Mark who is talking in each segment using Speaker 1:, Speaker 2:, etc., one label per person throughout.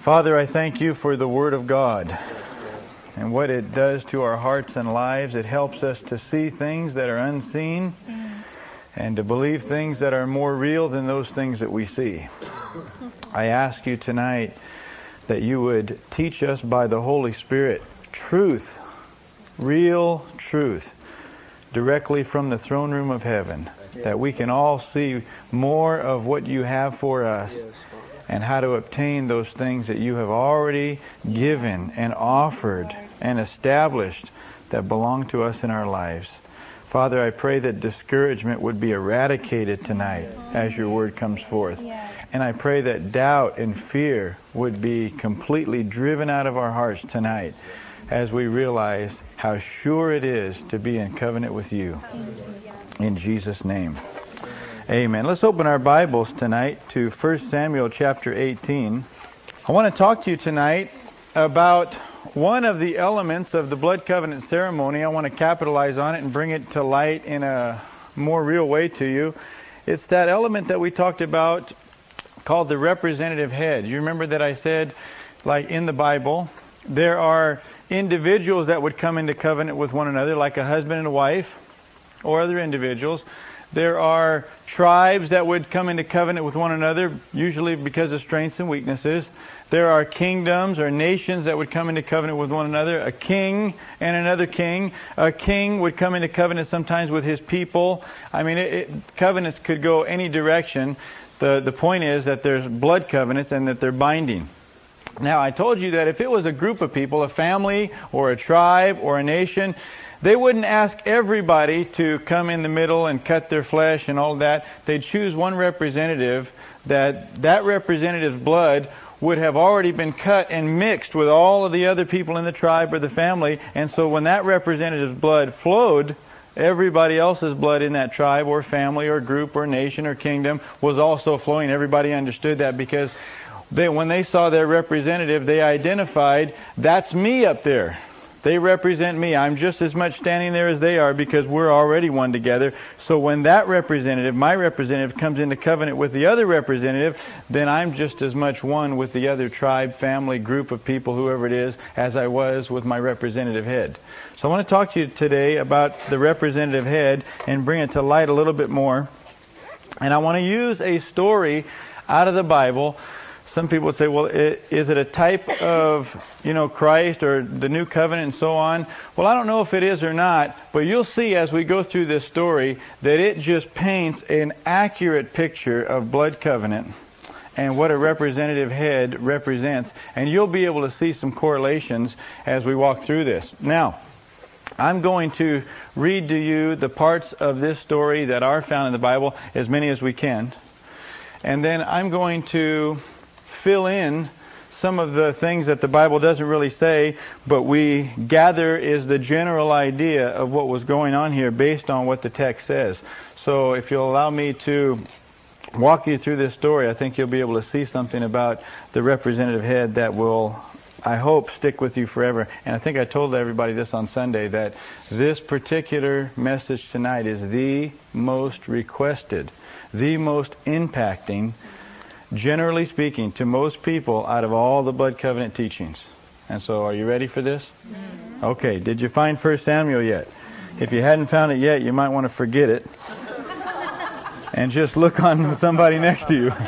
Speaker 1: Father, I thank you for the Word of God and what it does to our hearts and lives. It helps us to see things that are unseen and to believe things that are more real than those things that we see. I ask you tonight that you would teach us by the Holy Spirit truth, real truth, directly from the throne room of heaven, that we can all see more of what you have for us and how to obtain those things that you have already given and offered and established that belong to us in our lives. Father, I pray that discouragement would be eradicated tonight as your word comes forth. And I pray that doubt and fear would be completely driven out of our hearts tonight as we realize how sure it is to be in covenant with you. In Jesus' name. Amen. Let's open our Bibles tonight to 1 Samuel chapter 18. I want to talk to you tonight about one of the elements of the blood covenant ceremony. I want to capitalize on it and bring it to light in a more real way to you. It's that element that we talked about called the representative head. You remember that I said, like in the Bible, there are individuals that would come into covenant with one another, like a husband and a wife, or other individuals. There are tribes that would come into covenant with one another, usually because of strengths and weaknesses. There are kingdoms or nations that would come into covenant with one another. A king and another king. A king would come into covenant sometimes with his people. I mean, covenants could go any direction. The point is that there's blood covenants and that they're binding. Now, I told you that if it was a group of people, a family or a tribe or a nation, they wouldn't ask everybody to come in the middle and cut their flesh and all that. They'd choose one representative that representative's blood would have already been cut and mixed with all of the other people in the tribe or the family. And so when that representative's blood flowed, everybody else's blood in that tribe or family or group or nation or kingdom was also flowing. Everybody understood that because when they saw their representative, they identified, that's me up there. They represent me. I'm just as much standing there as they are because we're already one together. So when that representative, my representative, comes into covenant with the other representative, then I'm just as much one with the other tribe, family, group of people, whoever it is, as I was with my representative head. So I want to talk to you today about the representative head and bring it to light a little bit more. And I want to use a story out of the Bible. Some people say, well, is it a type of, Christ or the new covenant and so on? Well, I don't know if it is or not, but you'll see as we go through this story that it just paints an accurate picture of blood covenant and what a representative head represents. And you'll be able to see some correlations as we walk through this. Now, I'm going to read to you the parts of this story that are found in the Bible, as many as we can. And then I'm going to fill in some of the things that the Bible doesn't really say, but we gather is the general idea of what was going on here based on what the text says. So if you'll allow me to walk you through this story, I think you'll be able to see something about the representative head that will, I hope, stick with you forever. And I think I told everybody this on Sunday, that this particular message tonight is the most requested, the most impacting, generally speaking, to most people out of all the blood covenant teachings. And so, are you ready for this? Yes. Okay, did you find 1 Samuel yet? If you hadn't found it yet, you might want to forget it and just look on somebody next to you.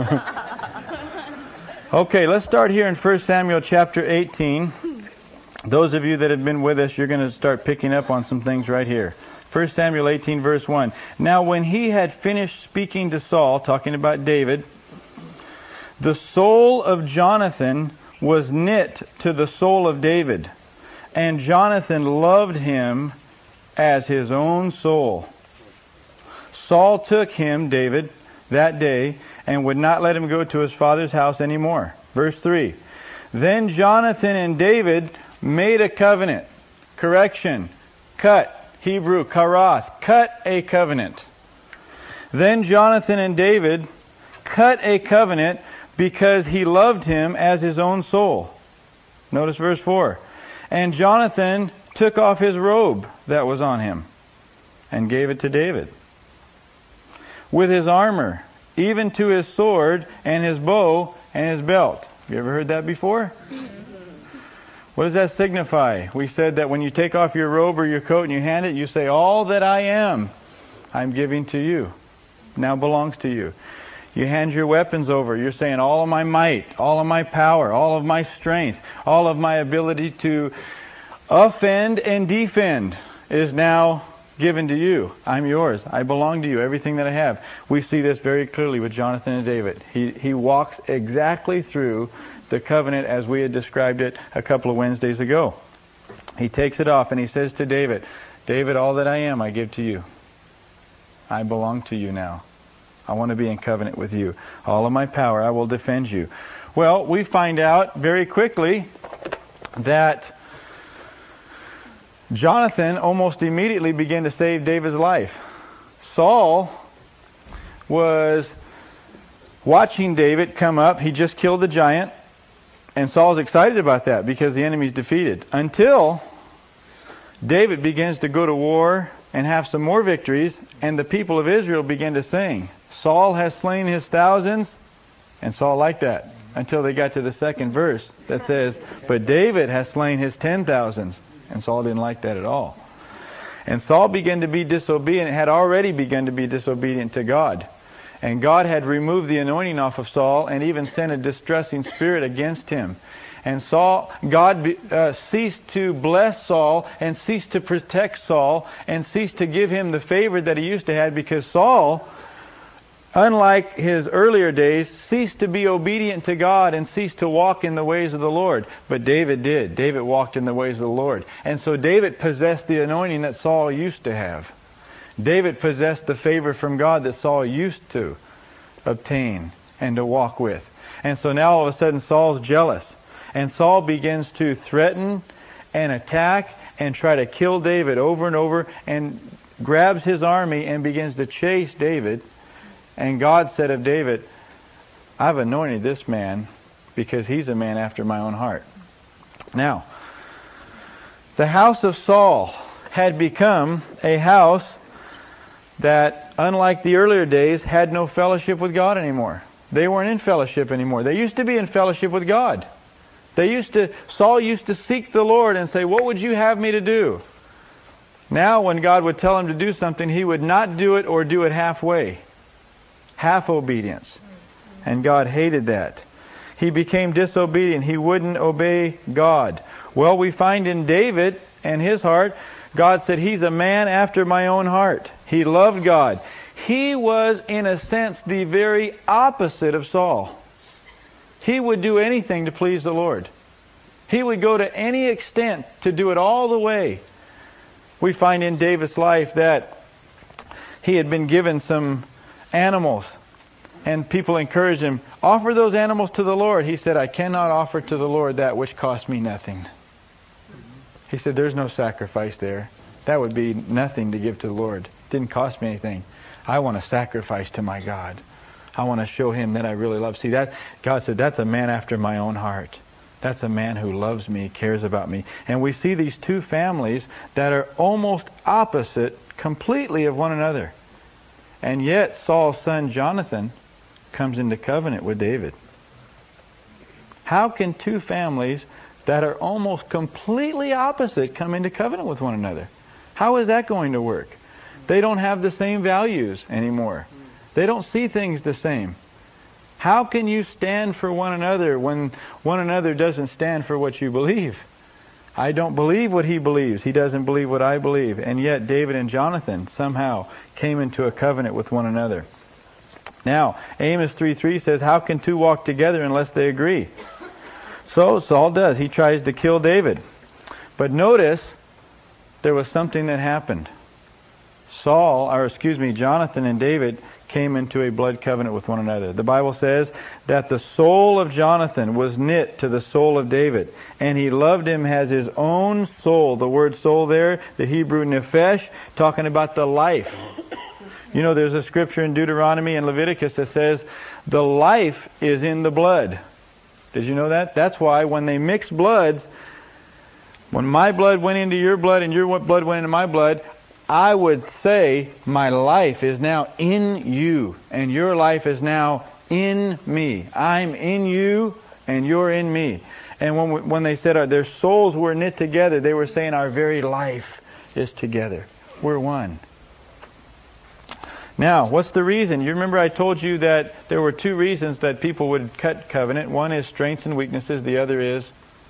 Speaker 1: Okay, let's start here in 1 Samuel chapter 18. Those of you that have been with us, you're going to start picking up on some things right here. 1 Samuel 18, verse 1. Now when he had finished speaking to Saul, talking about David, the soul of Jonathan was knit to the soul of David, and Jonathan loved him as his own soul. Saul took him, David, that day, and would not let him go to his father's house anymore. Verse 3. Then Jonathan and David made a covenant. Correction. Cut. Hebrew. Karath. Cut a covenant. Then Jonathan and David cut a covenant because he loved him as his own soul. Notice verse 4. And Jonathan took off his robe that was on him and gave it to David, with his armor, even to his sword and his bow and his belt. You ever heard that before? What does that signify? We said that when you take off your robe or your coat and you hand it, you say, all that I am, I'm giving to you. Now belongs to you. You hand your weapons over. You're saying all of my might, all of my power, all of my strength, all of my ability to offend and defend is now given to you. I'm yours. I belong to you. Everything that I have. We see this very clearly with Jonathan and David. He walks exactly through the covenant as we had described it a couple of Wednesdays ago. He takes it off and he says to David, David, all that I am, I give to you. I belong to you now. I want to be in covenant with you. All of my power, I will defend you. Well, we find out very quickly that Jonathan almost immediately began to save David's life. Saul was watching David come up. He just killed the giant. And Saul's excited about that because the enemy's defeated. Until David begins to go to war and have some more victories, and the people of Israel begin to sing, Saul has slain his thousands, and Saul liked that until they got to the second verse that says, but David has slain his 10,000s, and Saul didn't like that at all. And Saul began to be disobedient, had already begun to be disobedient to God. And God had removed the anointing off of Saul and even sent a distressing spirit against him. And God ceased to bless Saul and ceased to protect Saul and ceased to give him the favor that he used to have, because Saul, unlike his earlier days, ceased to be obedient to God and ceased to walk in the ways of the Lord. But David did. David walked in the ways of the Lord. And so David possessed the anointing that Saul used to have. David possessed the favor from God that Saul used to obtain and to walk with. And so now all of a sudden Saul's jealous. And Saul begins to threaten and attack and try to kill David over and over, and grabs his army and begins to chase David. And God said of David, I've anointed this man because he's a man after my own heart. Now, the house of Saul had become a house that, unlike the earlier days, had no fellowship with God anymore. They weren't in fellowship anymore. They used to be in fellowship with God. Saul used to seek the Lord and say, what would you have me to do? Now when God would tell him to do something, he would not do it or do it halfway. Half obedience. And God hated that. He became disobedient. He wouldn't obey God. Well, we find in David and his heart, God said, he's a man after my own heart. He loved God. He was, in a sense, the very opposite of Saul. He would do anything to please the Lord. He would go to any extent to do it all the way. We find in David's life that he had been given some animals, and people encouraged him, offer those animals to the Lord. He said, I cannot offer to the Lord that which costs me nothing. He said, there's no sacrifice there. That would be nothing to give to the Lord. It didn't cost me anything. I want to sacrifice to my God. I want to show Him that I really love. See, that God said, that's a man after my own heart. That's a man who loves me, cares about me. And we see these two families that are almost opposite completely of one another. And yet Saul's son Jonathan comes into covenant with David. How can two families that are almost completely opposite come into covenant with one another? How is that going to work? They don't have the same values anymore. They don't see things the same. How can you stand for one another when one another doesn't stand for what you believe? I don't believe what he believes. He doesn't believe what I believe. And yet David and Jonathan somehow came into a covenant with one another. Now, Amos 3:3 says, how can two walk together unless they agree? So Saul does. He tries to kill David. But notice, there was something that happened. Jonathan and David came into a blood covenant with one another. The Bible says that the soul of Jonathan was knit to the soul of David, and he loved him as his own soul. The word soul there, the Hebrew nephesh, talking about the life. You know, there's a scripture in Deuteronomy and Leviticus that says the life is in the blood. Did you know that? That's why when they mix bloods, when my blood went into your blood and your blood went into my blood, I would say my life is now in you and your life is now in me. I'm in you, and you're in me. And when they said their souls were knit together, they were saying our very life is together. We're one. Now, what's the reason? You remember I told you that there were two reasons that people would cut covenant. One is strengths and weaknesses. The other is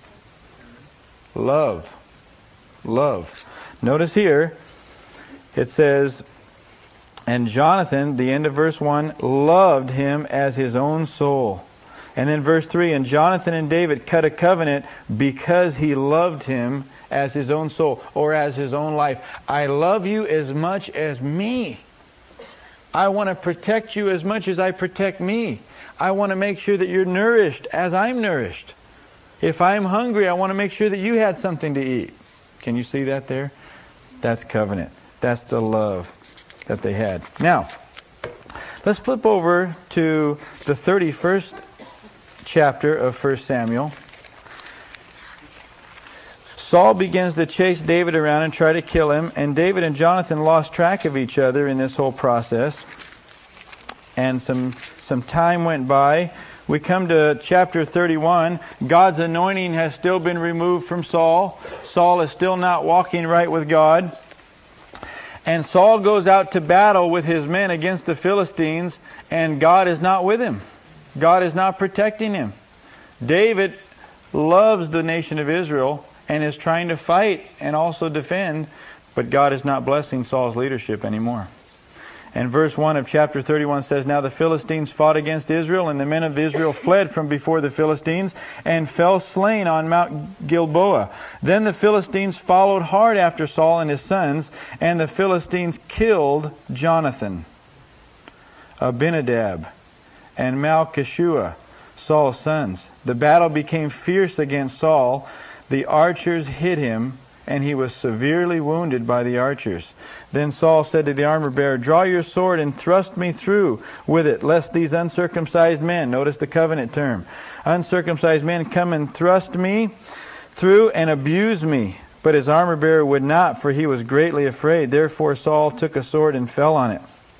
Speaker 1: love. Love. Notice here, it says, and Jonathan, the end of verse 1, loved him as his own soul. And then verse 3, and Jonathan and David cut a covenant because he loved him as his own soul, or as his own life. I love you as much as me. I want to protect you as much as I protect me. I want to make sure that you're nourished as I'm nourished. If I'm hungry, I want to make sure that you had something to eat. Can you see that there? That's covenant. That's the love that they had. Now, let's flip over to the 31st chapter of 1 Samuel. Saul begins to chase David around and try to kill him, and David and Jonathan lost track of each other in this whole process. And some time went by. We come to chapter 31. God's anointing has still been removed from Saul. Saul is still not walking right with God. And Saul goes out to battle with his men against the Philistines, and God is not with him. God is not protecting him. David loves the nation of Israel and is trying to fight and also defend, but God is not blessing Saul's leadership anymore. And verse 1 of chapter 31 says, now the Philistines fought against Israel, and the men of Israel fled from before the Philistines and fell slain on Mount Gilboa. Then the Philistines followed hard after Saul and his sons, and the Philistines killed Jonathan, Abinadab, and Malchishua, Saul's sons. The battle became fierce against Saul. The archers hit him, and he was severely wounded by the archers. Then Saul said to the armor-bearer, draw your sword and thrust me through with it, lest these uncircumcised men, notice the covenant term, uncircumcised men come and thrust me through and abuse me. But his armor-bearer would not, for he was greatly afraid. Therefore Saul took a sword and fell on it.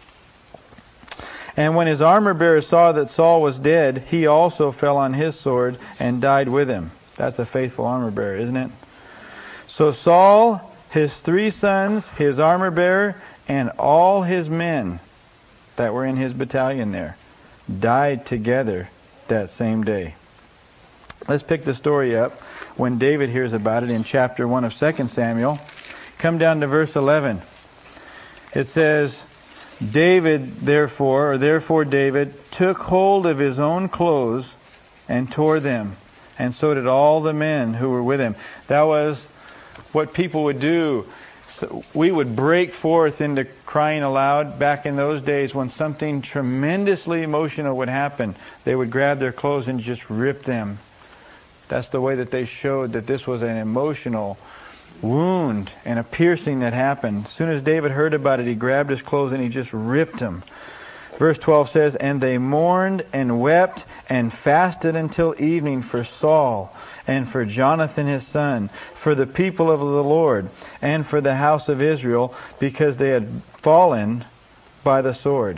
Speaker 1: And when his armor-bearer saw that Saul was dead, he also fell on his sword and died with him. That's a faithful armor-bearer, isn't it? So Saul, his 3 sons, his armor-bearer, and all his men that were in his battalion there died together that same day. Let's pick the story up when David hears about it in chapter 1 of 2 Samuel. Come down to verse 11. It says, Therefore David took hold of his own clothes and tore them, and so did all the men who were with him. That was what people would do. So we would break forth into crying aloud. Back in those days when something tremendously emotional would happen, they would grab their clothes and just rip them. That's the way that they showed that this was an emotional wound and a piercing that happened. As soon as David heard about it, he grabbed his clothes and he just ripped them. Verse 12 says, and they mourned and wept and fasted until evening for Saul and for Jonathan his son, for the people of the Lord, and for the house of Israel, because they had fallen by the sword.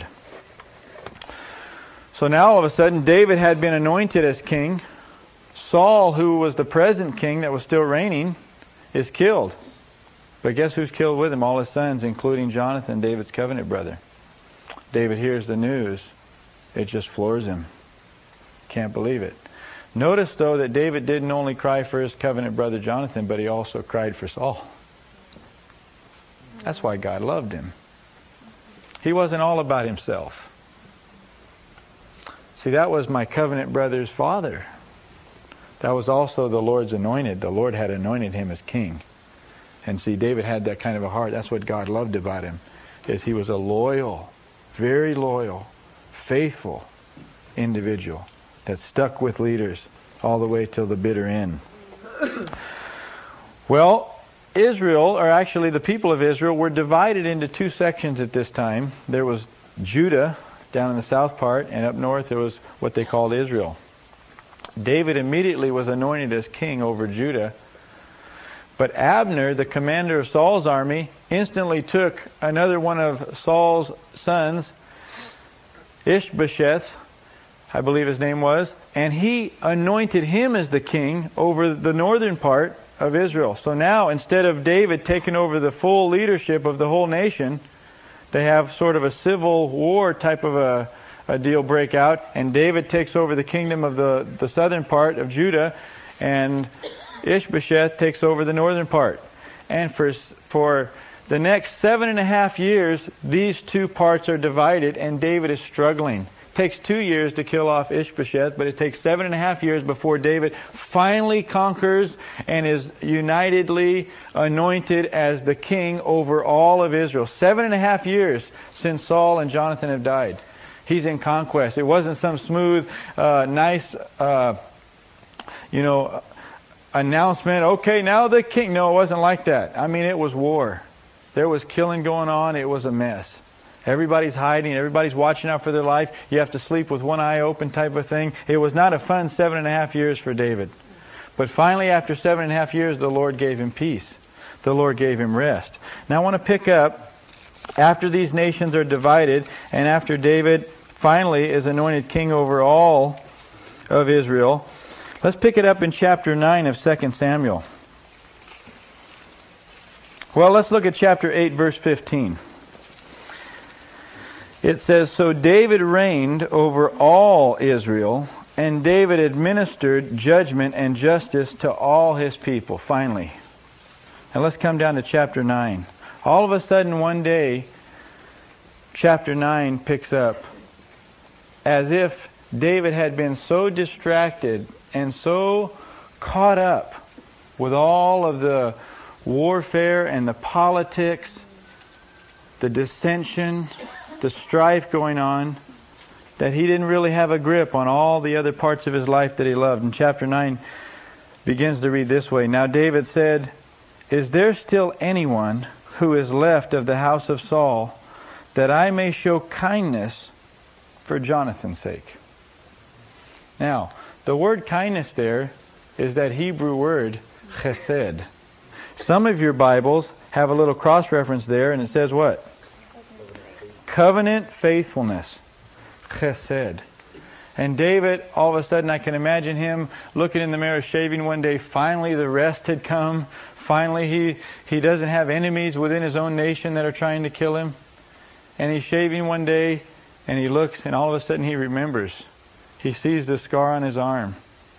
Speaker 1: So now all of a sudden David had been anointed as king. Saul, who was the present king that was still reigning, is killed. But guess who's killed with him? All his sons, including Jonathan, David's covenant brother. David hears the news. It just floors him. Can't believe it. Notice, though, that David didn't only cry for his covenant brother Jonathan, but he also cried for Saul. That's why God loved him. He wasn't all about himself. See, that was my covenant brother's father. That was also the Lord's anointed. The Lord had anointed him as king. And see, David had that kind of a heart. That's what God loved about him, is he was a loyal, very loyal, faithful individual that stuck with leaders all the way till the bitter end. Well, Israel, or actually the people of Israel, were divided into 2 sections at this time. There was Judah down in the south part, and up north there was what they called Israel. David immediately was anointed as king over Judah. But Abner, the commander of Saul's army, instantly took another one of Saul's sons, Ishbosheth, I believe his name was, and he anointed him as the king over the northern part of Israel. So now, instead of David taking over the full leadership of the whole nation, they have sort of a civil war type of a deal break out, and David takes over the kingdom of the southern part of Judah, and Ishbosheth takes over the northern part. And for the next 7.5 years, these two parts are divided, and David is struggling. It takes 2 years to kill off Ishbosheth, but it takes 7.5 years before David finally conquers and is unitedly anointed as the king over all of Israel. 7.5 years since Saul and Jonathan have died. He's in conquest. It wasn't some smooth, nice, announcement. Okay, now the king. No, it wasn't like that. I mean, it was war. There was killing going on. It was a mess. Everybody's hiding. Everybody's watching out for their life. You have to sleep with one eye open type of thing. It was not a fun 7.5 years for David. But finally, after 7.5 years, the Lord gave him peace. The Lord gave him rest. Now I want to pick up after these nations are divided and after David finally is anointed king over all of Israel. Let's pick it up in chapter 9 of 2 Samuel. Well, let's look at chapter 8, verse 15. It says, "So David reigned over all Israel, and David administered judgment and justice to all his people." Finally. Now let's come down to chapter 9. All of a sudden one day, chapter 9 picks up as if David had been so distracted and so caught up with all of the warfare and the politics, the dissension, the strife going on, that he didn't really have a grip on all the other parts of his life that he loved. And chapter 9 begins to read this way. "Now David said, 'Is there still anyone who is left of the house of Saul, that I may show kindness for Jonathan's sake?'" Now, the word kindness there is that Hebrew word chesed. Some of your Bibles have a little cross-reference there, and it says what? Covenant faithfulness. Chesed. And David, all of a sudden, I can imagine him looking in the mirror, shaving one day. Finally, the rest had come. Finally, he doesn't have enemies within his own nation that are trying to kill him. And he's shaving one day, and he looks, and all of a sudden he remembers. He sees the scar on his arm.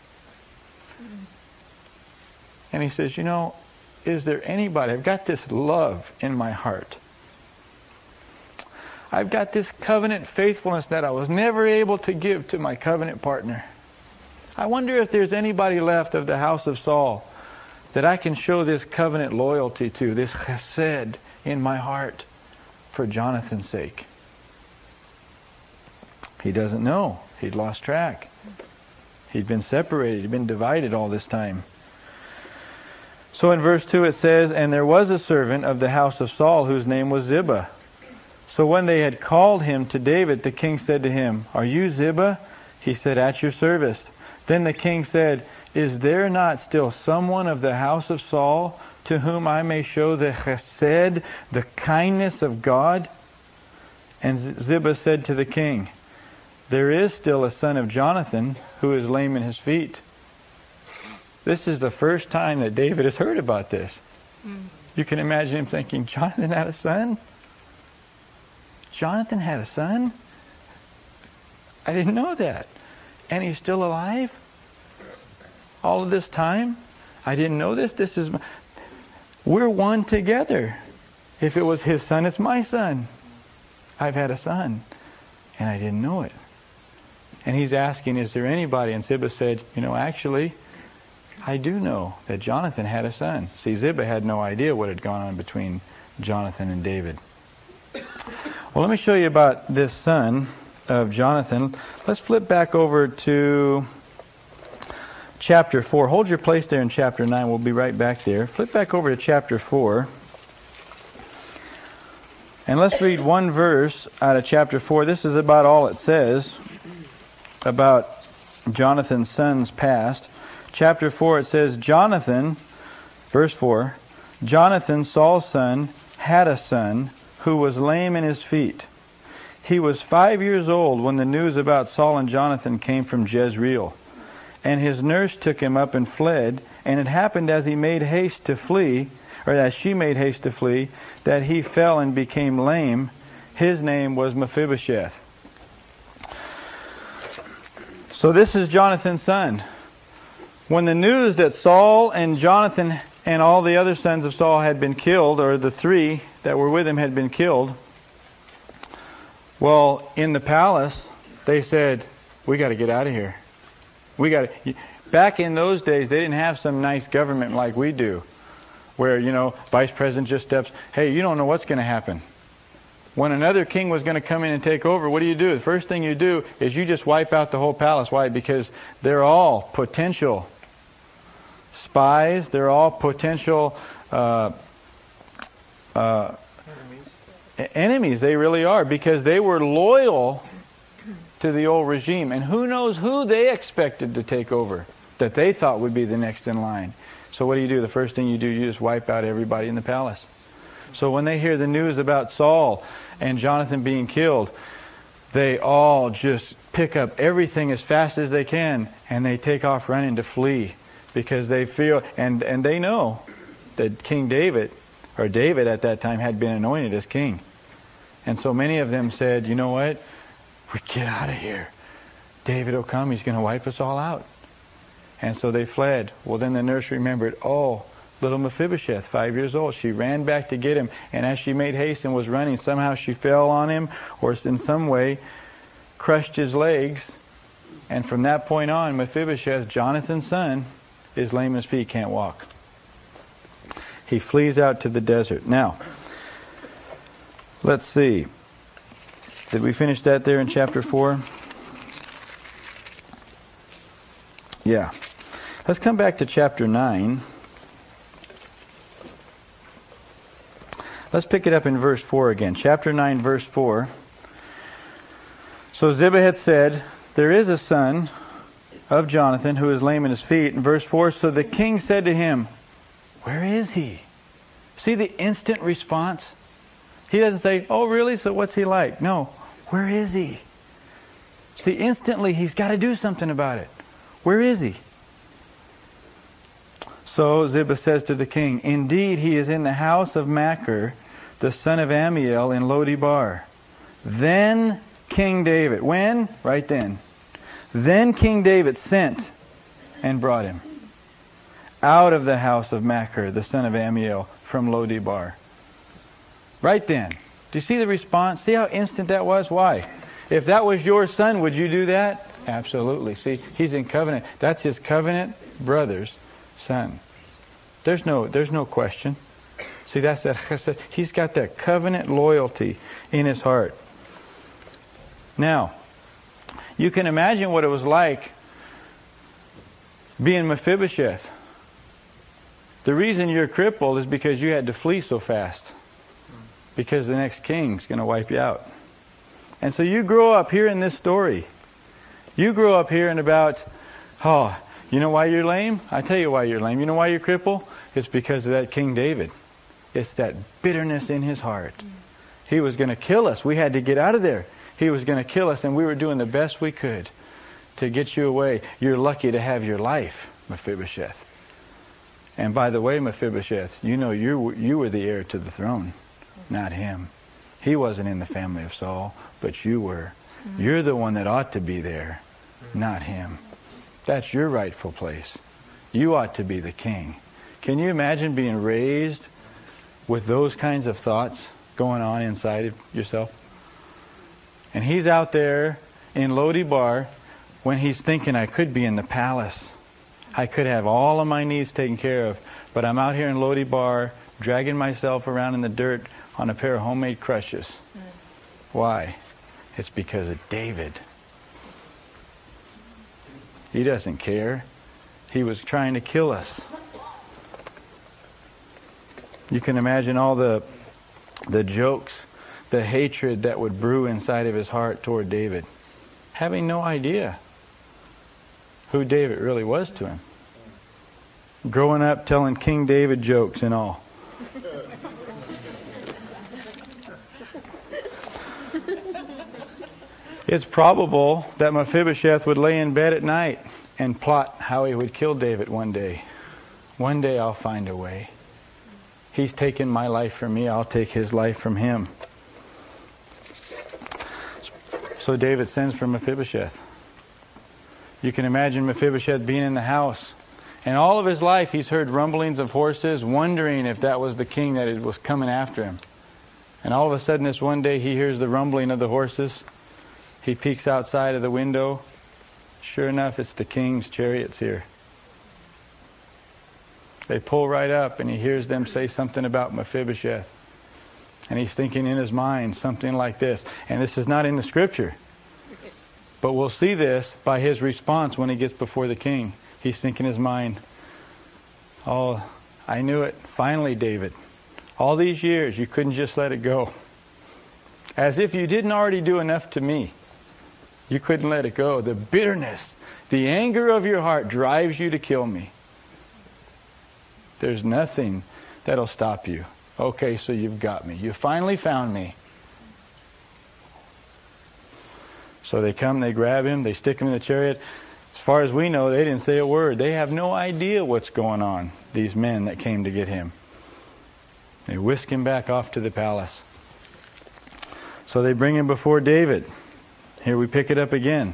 Speaker 1: And he says, is there anybody? I've got this love in my heart. I've got this covenant faithfulness that I was never able to give to my covenant partner. I wonder if there's anybody left of the house of Saul that I can show this covenant loyalty to, this chesed in my heart for Jonathan's sake. He doesn't know. He'd lost track. He'd been separated. He'd been divided all this time. So in verse 2 it says, "And there was a servant of the house of Saul whose name was Ziba. So when they had called him to David, the king said to him, 'Are you Ziba?' He said, 'At your service.' Then the king said, 'Is there not still someone of the house of Saul to whom I may show the chesed, the kindness of God?' And Ziba said to the king, 'There is still a son of Jonathan who is lame in his feet.'" This is the first time that David has heard about this. You can imagine him thinking, Jonathan had a son? Jonathan had a son? I didn't know that. And he's still alive? All of this time? I didn't know this. We're one together. If it was his son, it's my son. I've had a son. And I didn't know it. And he's asking, is there anybody? And Ziba said, actually, I do know that Jonathan had a son. See, Ziba had no idea what had gone on between Jonathan and David. Well, let me show you about this son of Jonathan. Let's flip back over to chapter 4. Hold your place there in chapter 9. We'll be right back there. Flip back over to chapter 4. And let's read one verse out of chapter 4. This is about all it says about Jonathan's sons past. Chapter 4, it says, Jonathan, verse 4, Jonathan, Saul's son, had a son who was lame in his feet. He was 5 years old when the news about Saul and Jonathan came from Jezreel. And his nurse took him up and fled. And it happened as he made haste to flee, or as she made haste to flee, that he fell and became lame. His name was Mephibosheth. So this is Jonathan's son. When the news that Saul and Jonathan and all the other sons of Saul had been killed, or the three that were with him had been killed, well, in the palace, they said, we got to get out of here. Back in those days, they didn't have some nice government like we do, where, vice president just steps, hey, you don't know what's going to happen. When another king was going to come in and take over, what do? The first thing you do is you just wipe out the whole palace. Why? Because they're all potential spies. They're all potential enemies. They really are, because they were loyal to the old regime. And who knows who they expected to take over that they thought would be the next in line. So what do? The first thing you do, you just wipe out everybody in the palace. So when they hear the news about Saul and Jonathan being killed, they all just pick up everything as fast as they can, and they take off running to flee, because they feel, and they know that King David, or David at that time, had been anointed as king. And so many of them said, you know what? We get out of here. David will come. He's going to wipe us all out. And so they fled. Well, then the nurse remembered, little Mephibosheth, 5 years old. She ran back to get him. And as she made haste and was running, somehow she fell on him, or in some way crushed his legs. And from that point on, Mephibosheth, Jonathan's son, is lame in his feet, can't walk. He flees out to the desert. Now, let's see. Did we finish that there in chapter 4? Yeah. Let's come back to chapter 9. Let's pick it up in verse 4 again. Chapter 9, verse 4. So Ziba had said, there is a son of Jonathan who is lame in his feet. In verse 4, so the king said to him, where is he? See the instant response? He doesn't say, oh really, so what's he like? No, where is he? See, instantly he's got to do something about it. Where is he? So Ziba says to the king, indeed he is in the house of Machir, the son of Ammiel, in Lo-debar. Then King David, when? Right then. Then King David sent and brought him out of the house of Machir, the son of Ammiel, from Lo-debar. Right then. Do you see the response? See how instant that was? Why? If that was your son, would you do that? Absolutely. See, he's in covenant. That's his covenant brother's son. There's no question. See, that's that. He's got that covenant loyalty in his heart. Now, you can imagine what it was like being Mephibosheth. The reason you're crippled is because you had to flee so fast, because the next king's going to wipe you out. And so you grow up hearing this story. You grow up hearing about, you know why you're lame? I tell you why you're lame. You know why you're crippled? It's because of that King David. It's that bitterness in his heart. He was going to kill us. We had to get out of there. He was going to kill us, and we were doing the best we could to get you away. You're lucky to have your life, Mephibosheth. And by the way, Mephibosheth, you know you were the heir to the throne, not him. He wasn't in the family of Saul, but you were. You're the one that ought to be there, not him. That's your rightful place. You ought to be the king. Can you imagine being raised with those kinds of thoughts going on inside of yourself? And he's out there in Lo-debar when he's thinking, I could be in the palace. I could have all of my needs taken care of. But I'm out here in Lo-debar dragging myself around in the dirt on a pair of homemade crutches. Why? It's because of David. He doesn't care. He was trying to kill us. You can imagine all the jokes, the hatred that would brew inside of his heart toward David, having no idea who David really was to him. Growing up telling King David jokes and all. It's probable that Mephibosheth would lay in bed at night and plot how he would kill David one day. One day I'll find a way. He's taken my life from me. I'll take his life from him. So David sends for Mephibosheth. You can imagine Mephibosheth being in the house. And all of his life he's heard rumblings of horses, wondering if that was the king that was coming after him. And all of a sudden this one day he hears the rumbling of the horses. He peeks outside of the window. Sure enough, it's the king's chariots here. They pull right up and he hears them say something about Mephibosheth. And he's thinking in his mind something like this. And this is not in the scripture. But we'll see this by his response when he gets before the king. He's thinking in his mind, oh, I knew it. Finally, David. All these years, you couldn't just let it go. As if you didn't already do enough to me. You couldn't let it go. The bitterness, the anger of your heart drives you to kill me. There's nothing that'll stop you. Okay, so you've got me. You finally found me. So they come, they grab him, they stick him in the chariot. As far as we know, they didn't say a word. They have no idea what's going on, these men that came to get him. They whisk him back off to the palace. So they bring him before David. Here we pick it up again.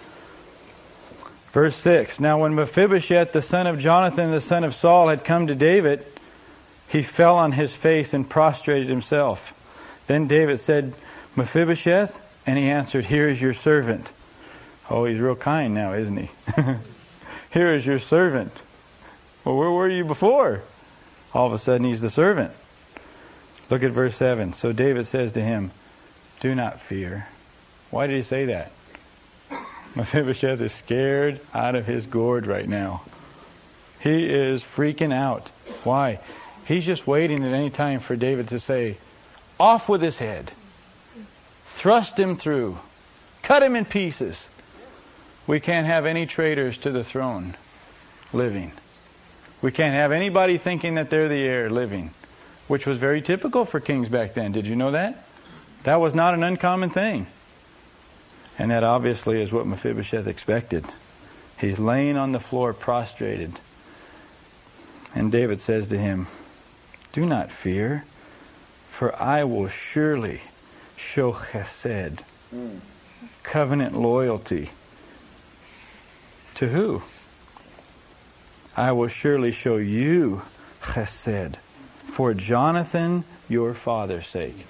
Speaker 1: Verse 6. Now when Mephibosheth, the son of Jonathan, the son of Saul, had come to David, he fell on his face and prostrated himself. Then David said, Mephibosheth? And he answered, here is your servant. Oh, he's real kind now, isn't he? Here is your servant. Well, where were you before? All of a sudden, he's the servant. Look at verse 7. So David says to him, do not fear. Why did he say that? Mephibosheth is scared out of his gourd right now. He is freaking out. Why? He's just waiting at any time for David to say, off with his head. Thrust him through. Cut him in pieces. We can't have any traitors to the throne living. We can't have anybody thinking that they're the heir living, which was very typical for kings back then. Did you know that? That was not an uncommon thing. And that obviously is what Mephibosheth expected. He's laying on the floor prostrated. And David says to him, do not fear, for I will surely show chesed, covenant loyalty. To who? I will surely show you chesed for Jonathan, your father's sake.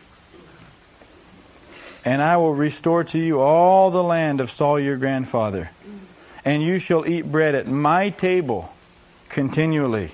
Speaker 1: And I will restore to you all the land of Saul your grandfather. And you shall eat bread at my table continually.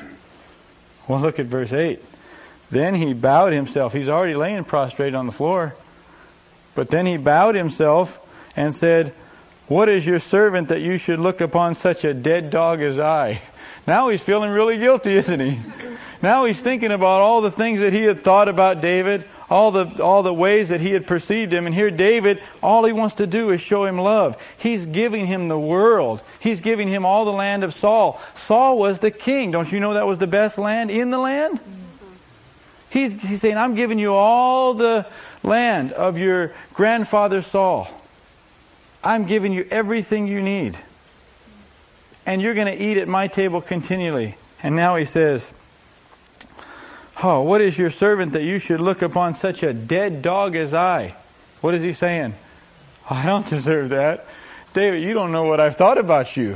Speaker 1: Well, look at verse 8. Then he bowed himself. He's already laying prostrate on the floor. But then he bowed himself and said, what is your servant that you should look upon such a dead dog as I? Now he's feeling really guilty, isn't he? Now he's thinking about all the things that he had thought about David, all the ways that he had perceived him. And here David, all he wants to do is show him love. He's giving him the world. He's giving him all the land of Saul. Saul was the king. Don't you know that was the best land in the land? He's saying, I'm giving you all the land of your grandfather Saul. I'm giving you everything you need. And you're going to eat at my table continually. And now he says, oh, what is your servant that you should look upon such a dead dog as I? What is he saying? I don't deserve that. David, you don't know what I've thought about you.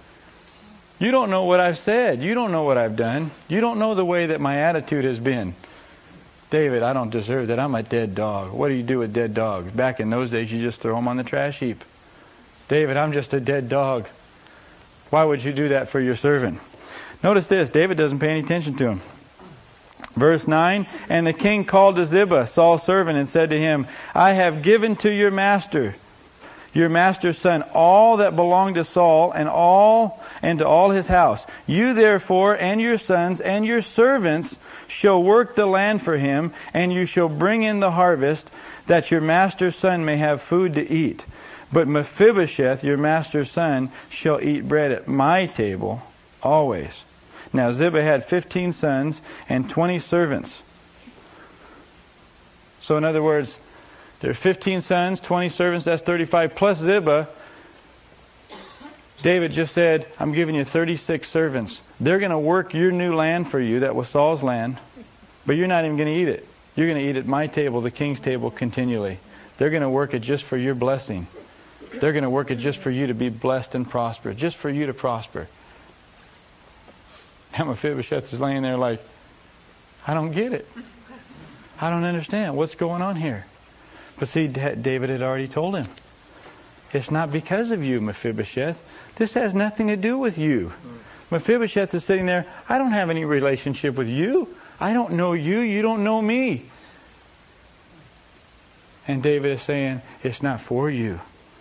Speaker 1: You don't know what I've said. You don't know what I've done. You don't know the way that my attitude has been. David, I don't deserve that. I'm a dead dog. What do you do with dead dogs? Back in those days, you just throw them on the trash heap. David, I'm just a dead dog. Why would you do that for your servant? Notice this. David doesn't pay any attention to him. Verse 9, and the king called to Ziba, Saul's servant, and said to him, I have given to your master's son, all that belonged to Saul and to all his house. You therefore and your sons and your servants shall work the land for him, and you shall bring in the harvest, that your master's son may have food to eat. But Mephibosheth, your master's son, shall eat bread at my table always. Now Ziba had 15 sons and 20 servants. So in other words, There are 15 sons, 20 servants, that's 35, plus Ziba. David just said, I'm giving you 36 servants. They're going to work your new land for you. That was Saul's land. But you're not even going to eat it. You're going to eat at my table, the king's table, continually. They're going to work it just for your blessing. They're going to work it just for you to be blessed and prosper. Just for you to prosper. And Mephibosheth is laying there like, I don't get it. I don't understand. What's going on here? But see, David had already told him. It's not because of you, Mephibosheth. This has nothing to do with you. Mephibosheth is sitting there, I don't have any relationship with you. I don't know you. You don't know me. And David is saying, it's not for you.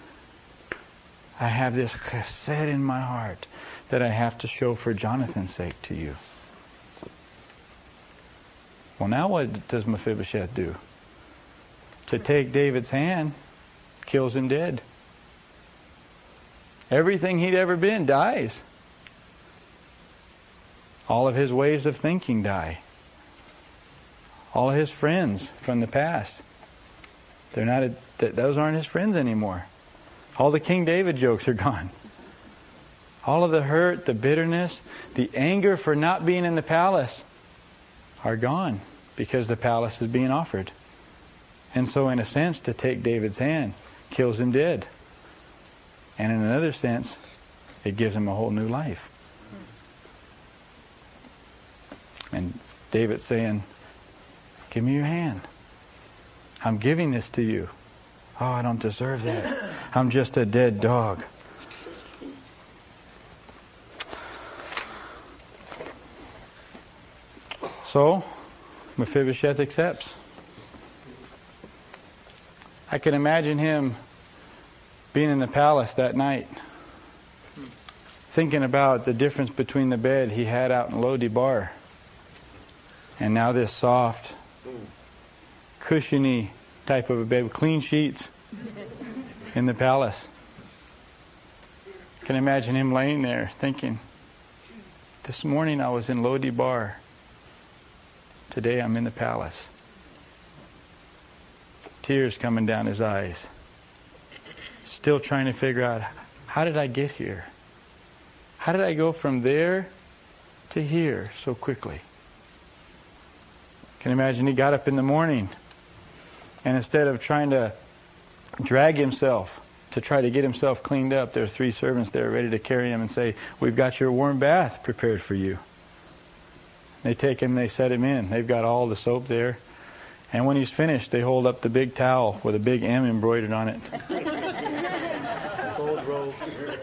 Speaker 1: I have this chesed in my heart that I have to show for Jonathan's sake to you. Well, now what does Mephibosheth do? To take David's hand, kills him dead. Everything he'd ever been dies. All of his ways of thinking die. All of his friends from the past, those aren't his friends anymore. All the King David jokes are gone. All of the hurt, the bitterness, the anger for not being in the palace are gone because the palace is being offered. And so in a sense, to take David's hand kills him dead. And in another sense, it gives him a whole new life. And David's saying, give me your hand. I'm giving this to you. Oh, I don't deserve that. I'm just a dead dog. So, Mephibosheth accepts. I can imagine him being in the palace that night, thinking about the difference between the bed he had out in Lo-debar and now this soft, cushiony type of a bed with clean sheets in the palace. I can imagine him laying there thinking, this morning I was in Lo-debar. Today I'm in the palace. Tears coming down his eyes. Still trying to figure out, how did I get here? How did I go from there to here so quickly? Can you imagine he got up in the morning and instead of trying to drag himself to try to get himself cleaned up, there are 3 servants there ready to carry him and say, we've got your warm bath prepared for you. They take him, they set him in. They've got all the soap there. And when he's finished, they hold up the big towel with a big M embroidered on it.
Speaker 2: Gold robe.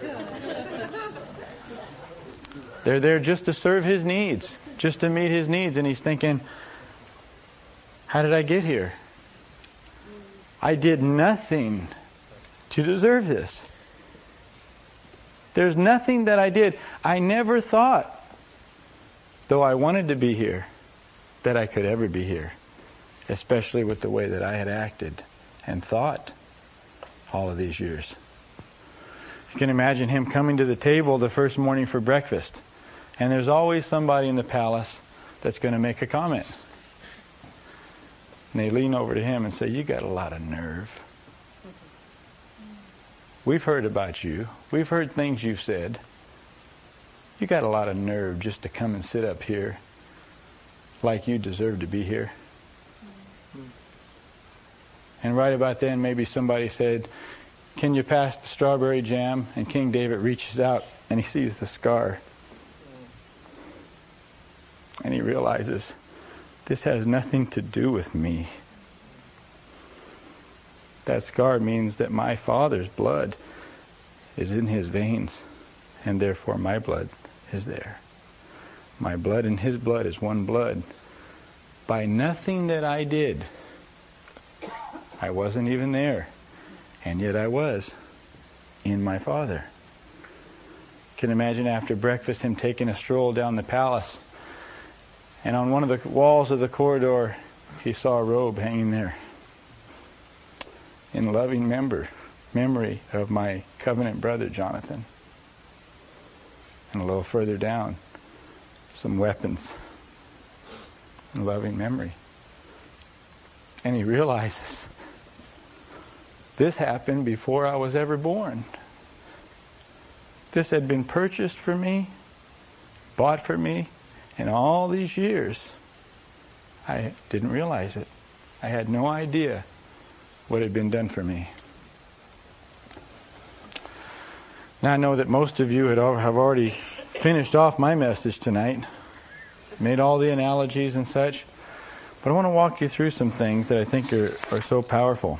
Speaker 1: They're there just to serve his needs, just to meet his needs. And he's thinking, how did I get here? I did nothing to deserve this. There's nothing that I did. I never thought, though I wanted to be here, that I could ever be here. Especially with the way that I had acted and thought all of these years. You can imagine him coming to the table the first morning for breakfast. And there's always somebody in the palace that's going to make a comment. And they lean over to him and say, you got a lot of nerve. We've heard about you. We've heard things you've said. You got a lot of nerve just to come and sit up here like you deserve to be here. And right about then, maybe somebody said, can you pass the strawberry jam? And King David reaches out and he sees the scar. And he realizes, this has nothing to do with me. That scar means that my father's blood is in his veins, and therefore my blood is there. My blood and his blood is one blood. By nothing that I did, I wasn't even there, and yet I was in my Father. Can imagine after breakfast him taking a stroll down the palace, and on one of the walls of the corridor he saw a robe hanging there in loving memory of my covenant brother Jonathan. And a little further down, some weapons in loving memory. And he realizes, This happened before I was ever born. This had been purchased for me, bought for me, and all these years, I didn't realize it. I had no idea what had been done for me. Now I know that most of you have already finished off my message tonight, made all the analogies and such, but I want to walk you through some things that I think are so powerful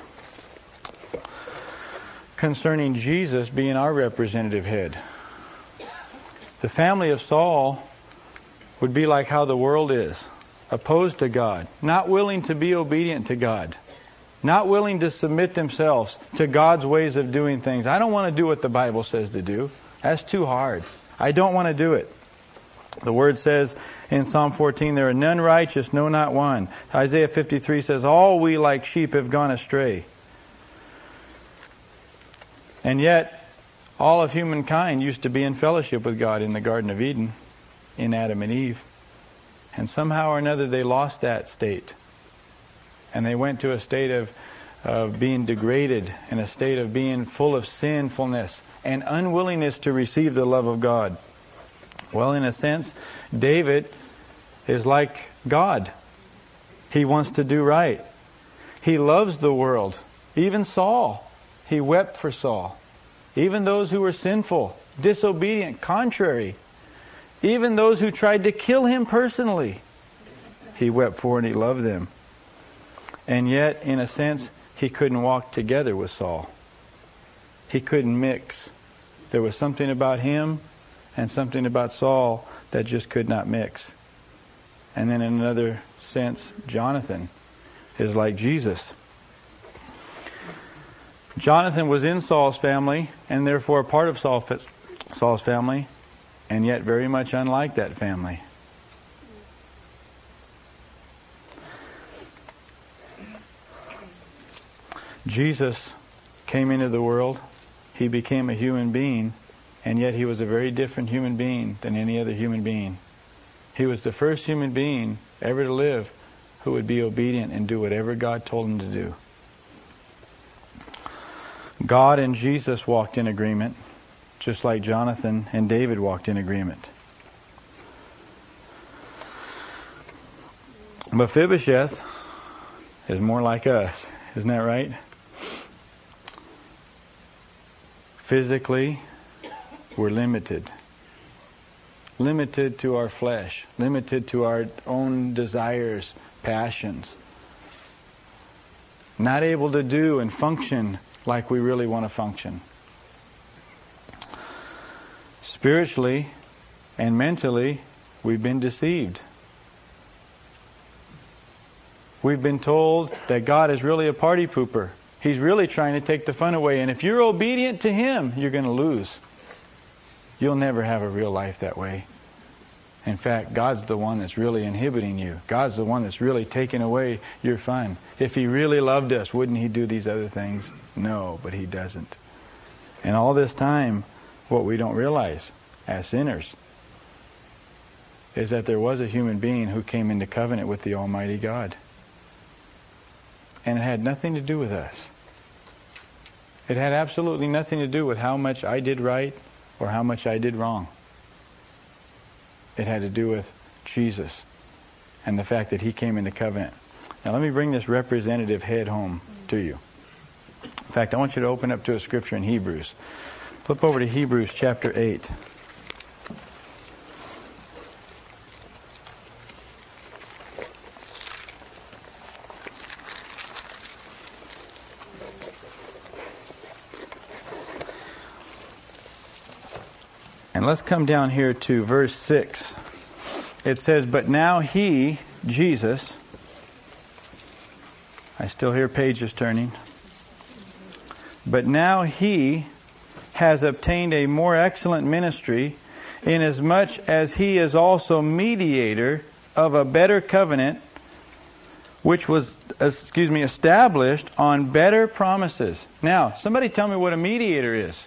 Speaker 1: concerning Jesus being our representative head. The family of Saul would be like how the world is, opposed to God, not willing to be obedient to God, not willing to submit themselves to God's ways of doing things. I don't want to do what the Bible says to do. That's too hard. I don't want to do it. The Word says in Psalm 14, there are none righteous, no, not one. Isaiah 53 says, all we like sheep have gone astray. And yet, all of humankind used to be in fellowship with God in the Garden of Eden, in Adam and Eve. And somehow or another they lost that state. And they went to a state of being degraded, and a state of being full of sinfulness and unwillingness to receive the love of God. Well, in a sense, David is like God. He wants to do right. He loves the world. Even Saul, he wept for Saul. Even those who were sinful, disobedient, contrary. Even those who tried to kill him personally, he wept for and he loved them. And yet, in a sense, he couldn't walk together with Saul. He couldn't mix. There was something about him and something about Saul that just could not mix. And then in another sense, Jonathan is like Jesus. Jonathan was in Saul's family and therefore a part of Saul's family, and yet very much unlike that family. Jesus came into the world. He became a human being, and yet he was a very different human being than any other human being. He was the first human being ever to live who would be obedient and do whatever God told him to do. God and Jesus walked in agreement, just like Jonathan and David walked in agreement. Mephibosheth is more like us. Isn't that right? Physically, we're limited. Limited to our flesh. Limited to our own desires, passions. Not able to do and function like we really want to function. Spiritually and mentally, we've been deceived. We've been told that God is really a party pooper. He's really trying to take the fun away. And if you're obedient to Him, you're going to lose. You'll never have a real life that way. In fact, God's the one that's really inhibiting you. God's the one that's really taking away your fun. If He really loved us, wouldn't He do these other things? No, but He doesn't. And all this time, what we don't realize as sinners is that there was a human being who came into covenant with the Almighty God. And it had nothing to do with us. It had absolutely nothing to do with how much I did right or how much I did wrong. It had to do with Jesus and the fact that He came into covenant. Now let me bring this representative head home to you. In fact, I want you to open up to a scripture in Hebrews. Flip over to Hebrews chapter 8. And let's come down here to verse 6. It says, "But now He," Jesus, I still hear pages turning. "But now He has obtained a more excellent ministry, inasmuch as He is also mediator of a better covenant, which was, established on better promises." Now, somebody tell me what a mediator is.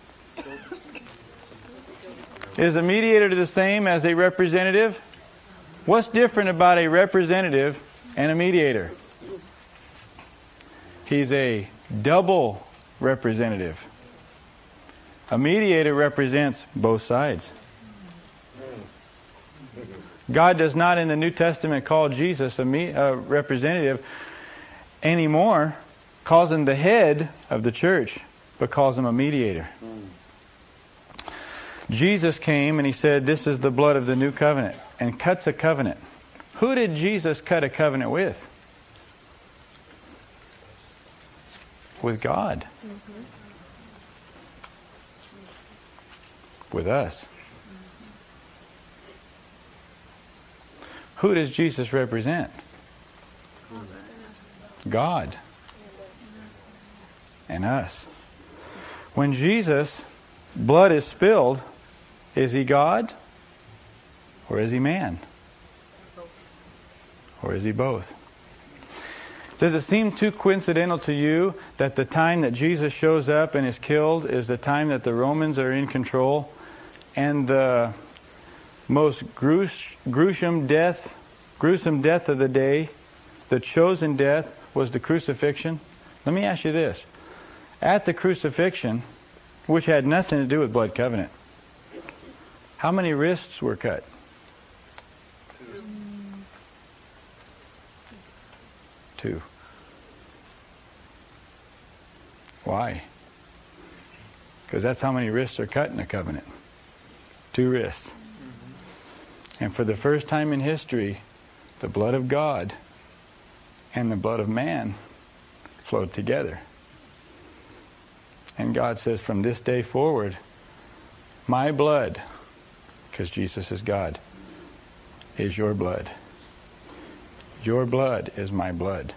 Speaker 1: Is a mediator the same as a representative? What's different about a representative and a mediator? He's a double representative. A mediator represents both sides. God does not in the New Testament call Jesus a representative anymore, calls him the head of the church, but calls him a mediator. Jesus came and he said, "This is the blood of the new covenant," and cuts a covenant. Who did Jesus cut a covenant with? With God. With us. Who does Jesus represent? God. And us. When Jesus' blood is spilled, is he God? Or is he man? Or is he both? Does it seem too coincidental to you that the time that Jesus shows up and is killed is the time that the Romans are in control, and the most gruesome death of the day, the chosen death, was the crucifixion? Let me ask you this. At the crucifixion, which had nothing to do with blood covenant, how many wrists were cut? 2. Why? Because that's how many wrists are cut in a covenant. 2 wrists. And for the first time in history, the blood of God and the blood of man flowed together. And God says, from this day forward, my blood, because Jesus is God, is your blood. Your blood is my blood.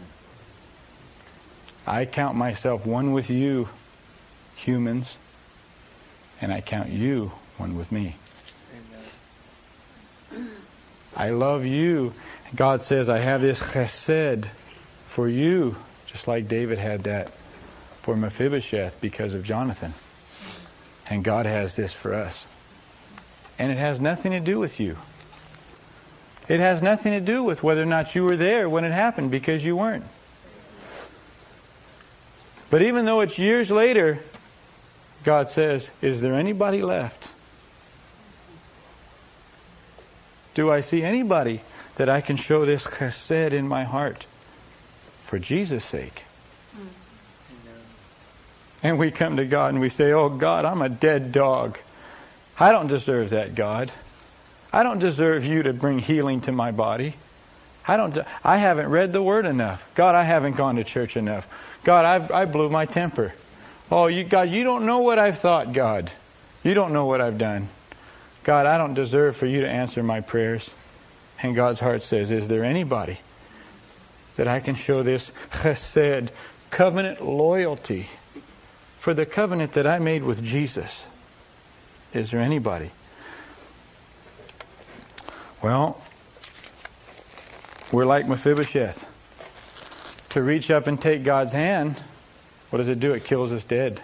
Speaker 1: I count myself one with you, humans, and I count you one with me. Amen. I love you. God says, I have this chesed for you, just like David had that for Mephibosheth because of Jonathan. And God has this for us. And it has nothing to do with you. It has nothing to do with whether or not you were there when it happened, because you weren't. But even though it's years later, God says, is there anybody left? Do I see anybody that I can show this chesed in my heart for Jesus' sake? And we come to God and we say, oh God, I'm a dead dog. I don't deserve that, God. I don't deserve you to bring healing to my body. I haven't read the Word enough. God, I haven't gone to church enough. God, I blew my temper. Oh, God, you don't know what I've thought, God. You don't know what I've done. God, I don't deserve for you to answer my prayers. And God's heart says, is there anybody that I can show this chesed, covenant loyalty, for the covenant that I made with Jesus? Is there anybody? Well, we're like Mephibosheth. To reach up and take God's hand, what does it do? It kills us dead.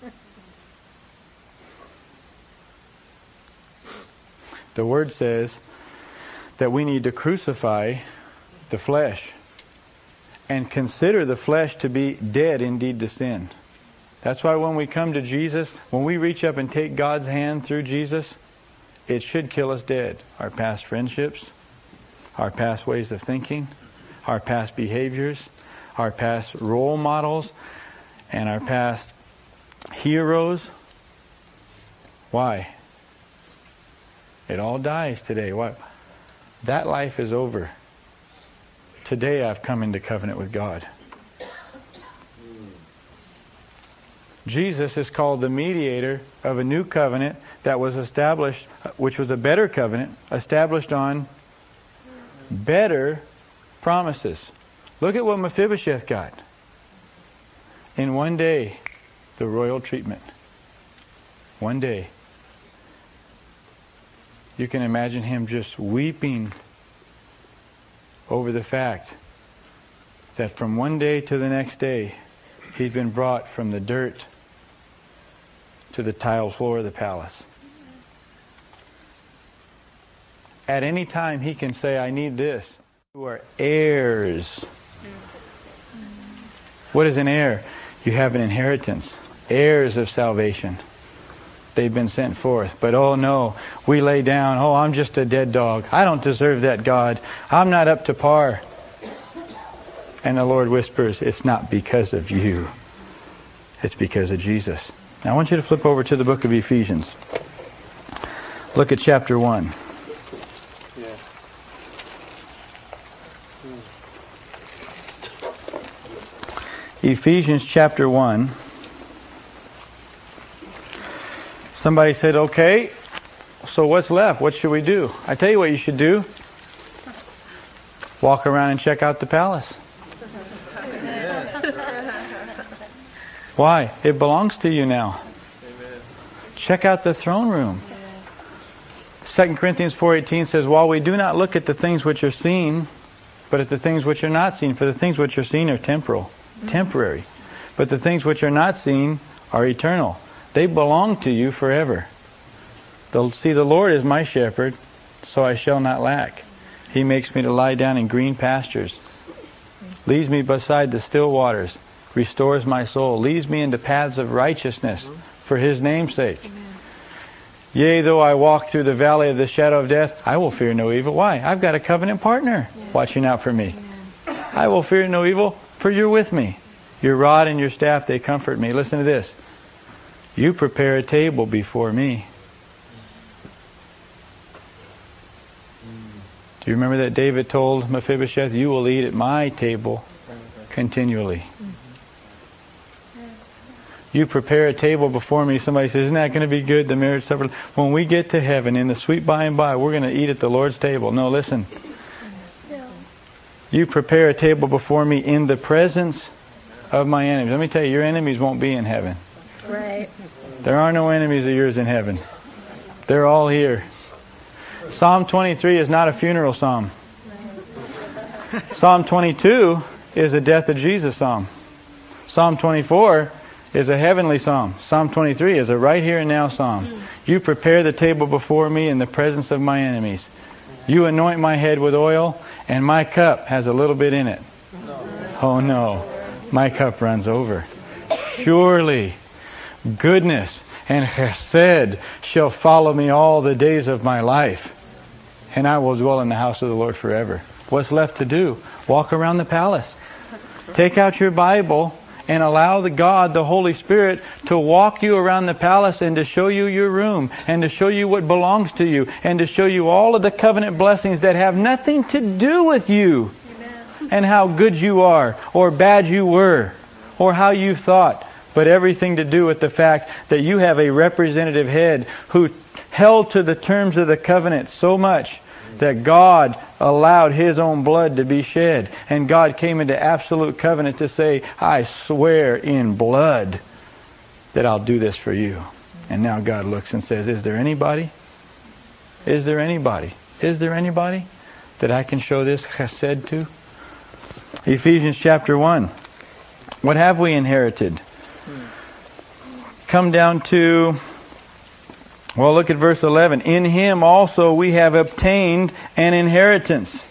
Speaker 1: The Word says that we need to crucify the flesh and consider the flesh to be dead indeed to sin. That's why when we come to Jesus, when we reach up and take God's hand through Jesus, it should kill us dead. Our past friendships, our past ways of thinking, our past behaviors, our past role models, and our past heroes. Why? It all dies today. Why? That life is over. Today I've come into covenant with God. Jesus is called the mediator of a new covenant that was established, which was a better covenant, established on better promises. Look at what Mephibosheth got. In one day, the royal treatment. One day. You can imagine him just weeping over the fact that from one day to the next day, he's been brought from the dirt to the tiled floor of the palace. At any time, he can say, I need this. You are heirs. What is an heir? You have an inheritance. Heirs of salvation. They've been sent forth. But oh no, we lay down, oh, I'm just a dead dog. I don't deserve that, God. I'm not up to par. And the Lord whispers, it's not because of you. It's because of Jesus. Now I want you to flip over to the book of Ephesians. Look at chapter 1.
Speaker 2: Yes.
Speaker 1: Ephesians chapter 1. Somebody said, okay, so what's left? What should we do? I tell you what you should do. Walk around and check out the palace. Why? It belongs to you now. Check out the throne room. 2 Corinthians 4:18 says, while we do not look at the things which are seen, but at the things which are not seen. For the things which are seen are temporal, temporary. But the things which are not seen are eternal. They belong to you forever. See, the Lord is my shepherd, so I shall not lack. He makes me to lie down in green pastures, leads me beside the still waters, restores my soul, leads me into paths of righteousness for His name's sake. Yea, though I walk through the valley of the shadow of death, I will fear no evil. Why? I've got a covenant partner watching out for me. I will fear no evil, for you're with me. Your rod and your staff, they comfort me. Listen to this. You prepare a table before me. Do you remember that David told Mephibosheth, you will eat at my table continually. You prepare a table before me. Somebody says, isn't that going to be good, the marriage supper? When we get to heaven, in the sweet by and by, we're going to eat at the Lord's table. No, listen. You prepare a table before me in the presence of my enemies. Let me tell you, your enemies won't be in heaven.
Speaker 3: Right.
Speaker 1: There are no enemies of yours in heaven. They're all here. Psalm 23 is not a funeral psalm. Psalm 22 is a death of Jesus psalm. Psalm 24 is a heavenly psalm. Psalm 23 is a right here and now psalm. You prepare the table before me in the presence of my enemies. You anoint my head with oil, and my cup has a little bit in it. Oh no, my cup runs over. Surely goodness and chesed shall follow me all the days of my life, and I will dwell in the house of the Lord forever. What's left to do? Walk around the palace. Take out your Bible and allow the God, the Holy Spirit, to walk you around the palace and to show you your room and to show you what belongs to you and to show you all of the covenant blessings that have nothing to do with you. Amen. And how good you are or bad you were or how you thought, but everything to do with the fact that you have a representative head who held to the terms of the covenant so much that God allowed His own blood to be shed. And God came into absolute covenant to say, I swear in blood that I'll do this for you. And now God looks and says, is there anybody? Is there anybody? Is there anybody that I can show this chesed to? Ephesians chapter 1. What have we inherited? Come down to... well, look at verse 11. In Him also we have obtained an inheritance.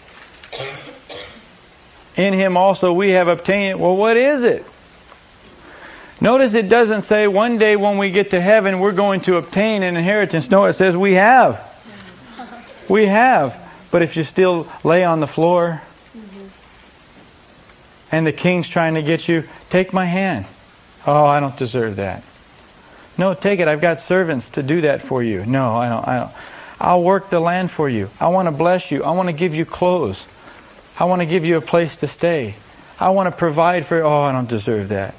Speaker 1: In Him also we have obtained... well, what is it? Notice it doesn't say one day when we get to heaven we're going to obtain an inheritance. No, it says we have. We have. But if you still lay on the floor and the king's trying to get you, take my hand. Oh, I don't deserve that. No, take it. I've got servants to do that for you. No, I don't. I'll work the land for you. I want to bless you. I want to give you clothes. I want to give you a place to stay. I want to provide for you. Oh, I don't deserve that.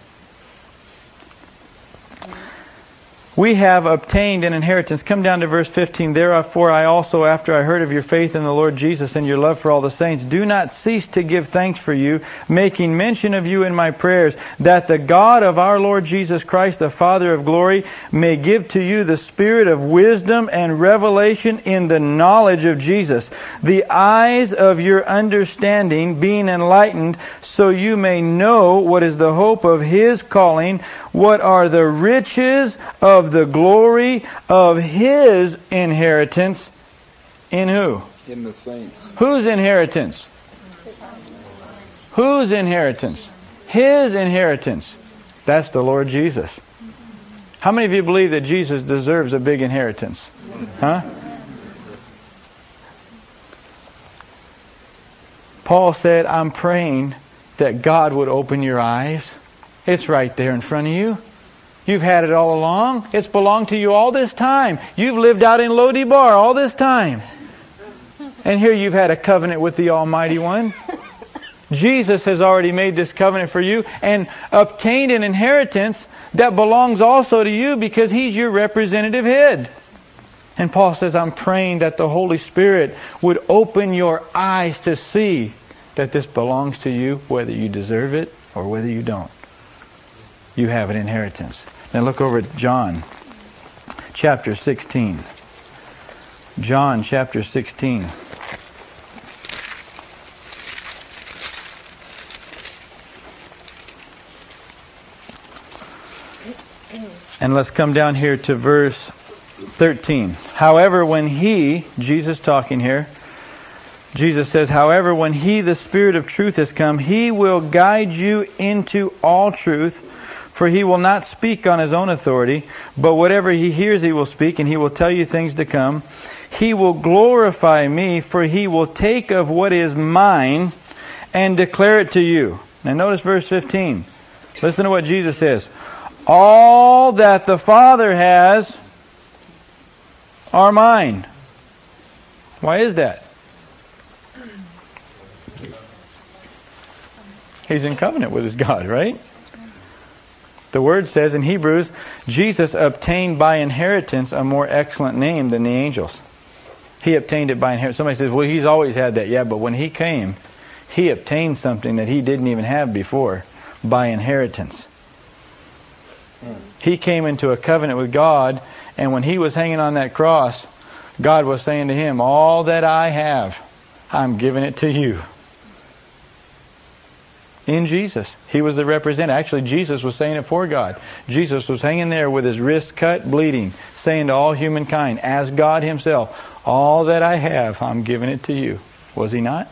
Speaker 1: We have obtained an inheritance. Come down to verse 15. Therefore I also, after I heard of your faith in the Lord Jesus and your love for all the saints, do not cease to give thanks for you, making mention of you in my prayers, that the God of our Lord Jesus Christ, the Father of glory, may give to you the spirit of wisdom and revelation in the knowledge of Jesus, the eyes of your understanding being enlightened, so you may know what is the hope of His calling, what are the riches of the glory of His inheritance in who?
Speaker 2: In the saints.
Speaker 1: Whose inheritance? Whose inheritance? His inheritance That's the Lord Jesus. How many of you believe that Jesus deserves a big inheritance? Huh? Paul said, I'm praying that God would open your eyes. It's right there in front of you. You've had it all along. It's belonged to you all this time. You've lived out in Lo-debar all this time. And here you've had a covenant with the Almighty One. Jesus has already made this covenant for you and obtained an inheritance that belongs also to you because He's your representative head. And Paul says, I'm praying that the Holy Spirit would open your eyes to see that this belongs to you, whether you deserve it or whether you don't. You have an inheritance. Now look over at John chapter 16. John chapter 16. And let's come down here to verse 13. However, when He, Jesus talking here, Jesus says, however, when He, the Spirit of truth, has come, He will guide you into all truth, for He will not speak on His own authority, but whatever He hears He will speak, and He will tell you things to come. He will glorify Me, for He will take of what is mine and declare it to you. Now notice verse 15. Listen to what Jesus says. All that the Father has are mine. Why is that? He's in covenant with his God, right? The Word says in Hebrews, Jesus obtained by inheritance a more excellent name than the angels. He obtained it by inheritance. Somebody says, well, He's always had that. Yeah, but when He came, He obtained something that He didn't even have before by inheritance. He came into a covenant with God, and when He was hanging on that cross, God was saying to Him, all that I have, I'm giving it to you. In Jesus. He was the representative. Actually, Jesus was saying it for God. Jesus was hanging there with His wrist cut, bleeding, saying to all humankind, as God Himself, all that I have, I'm giving it to you. Was He not?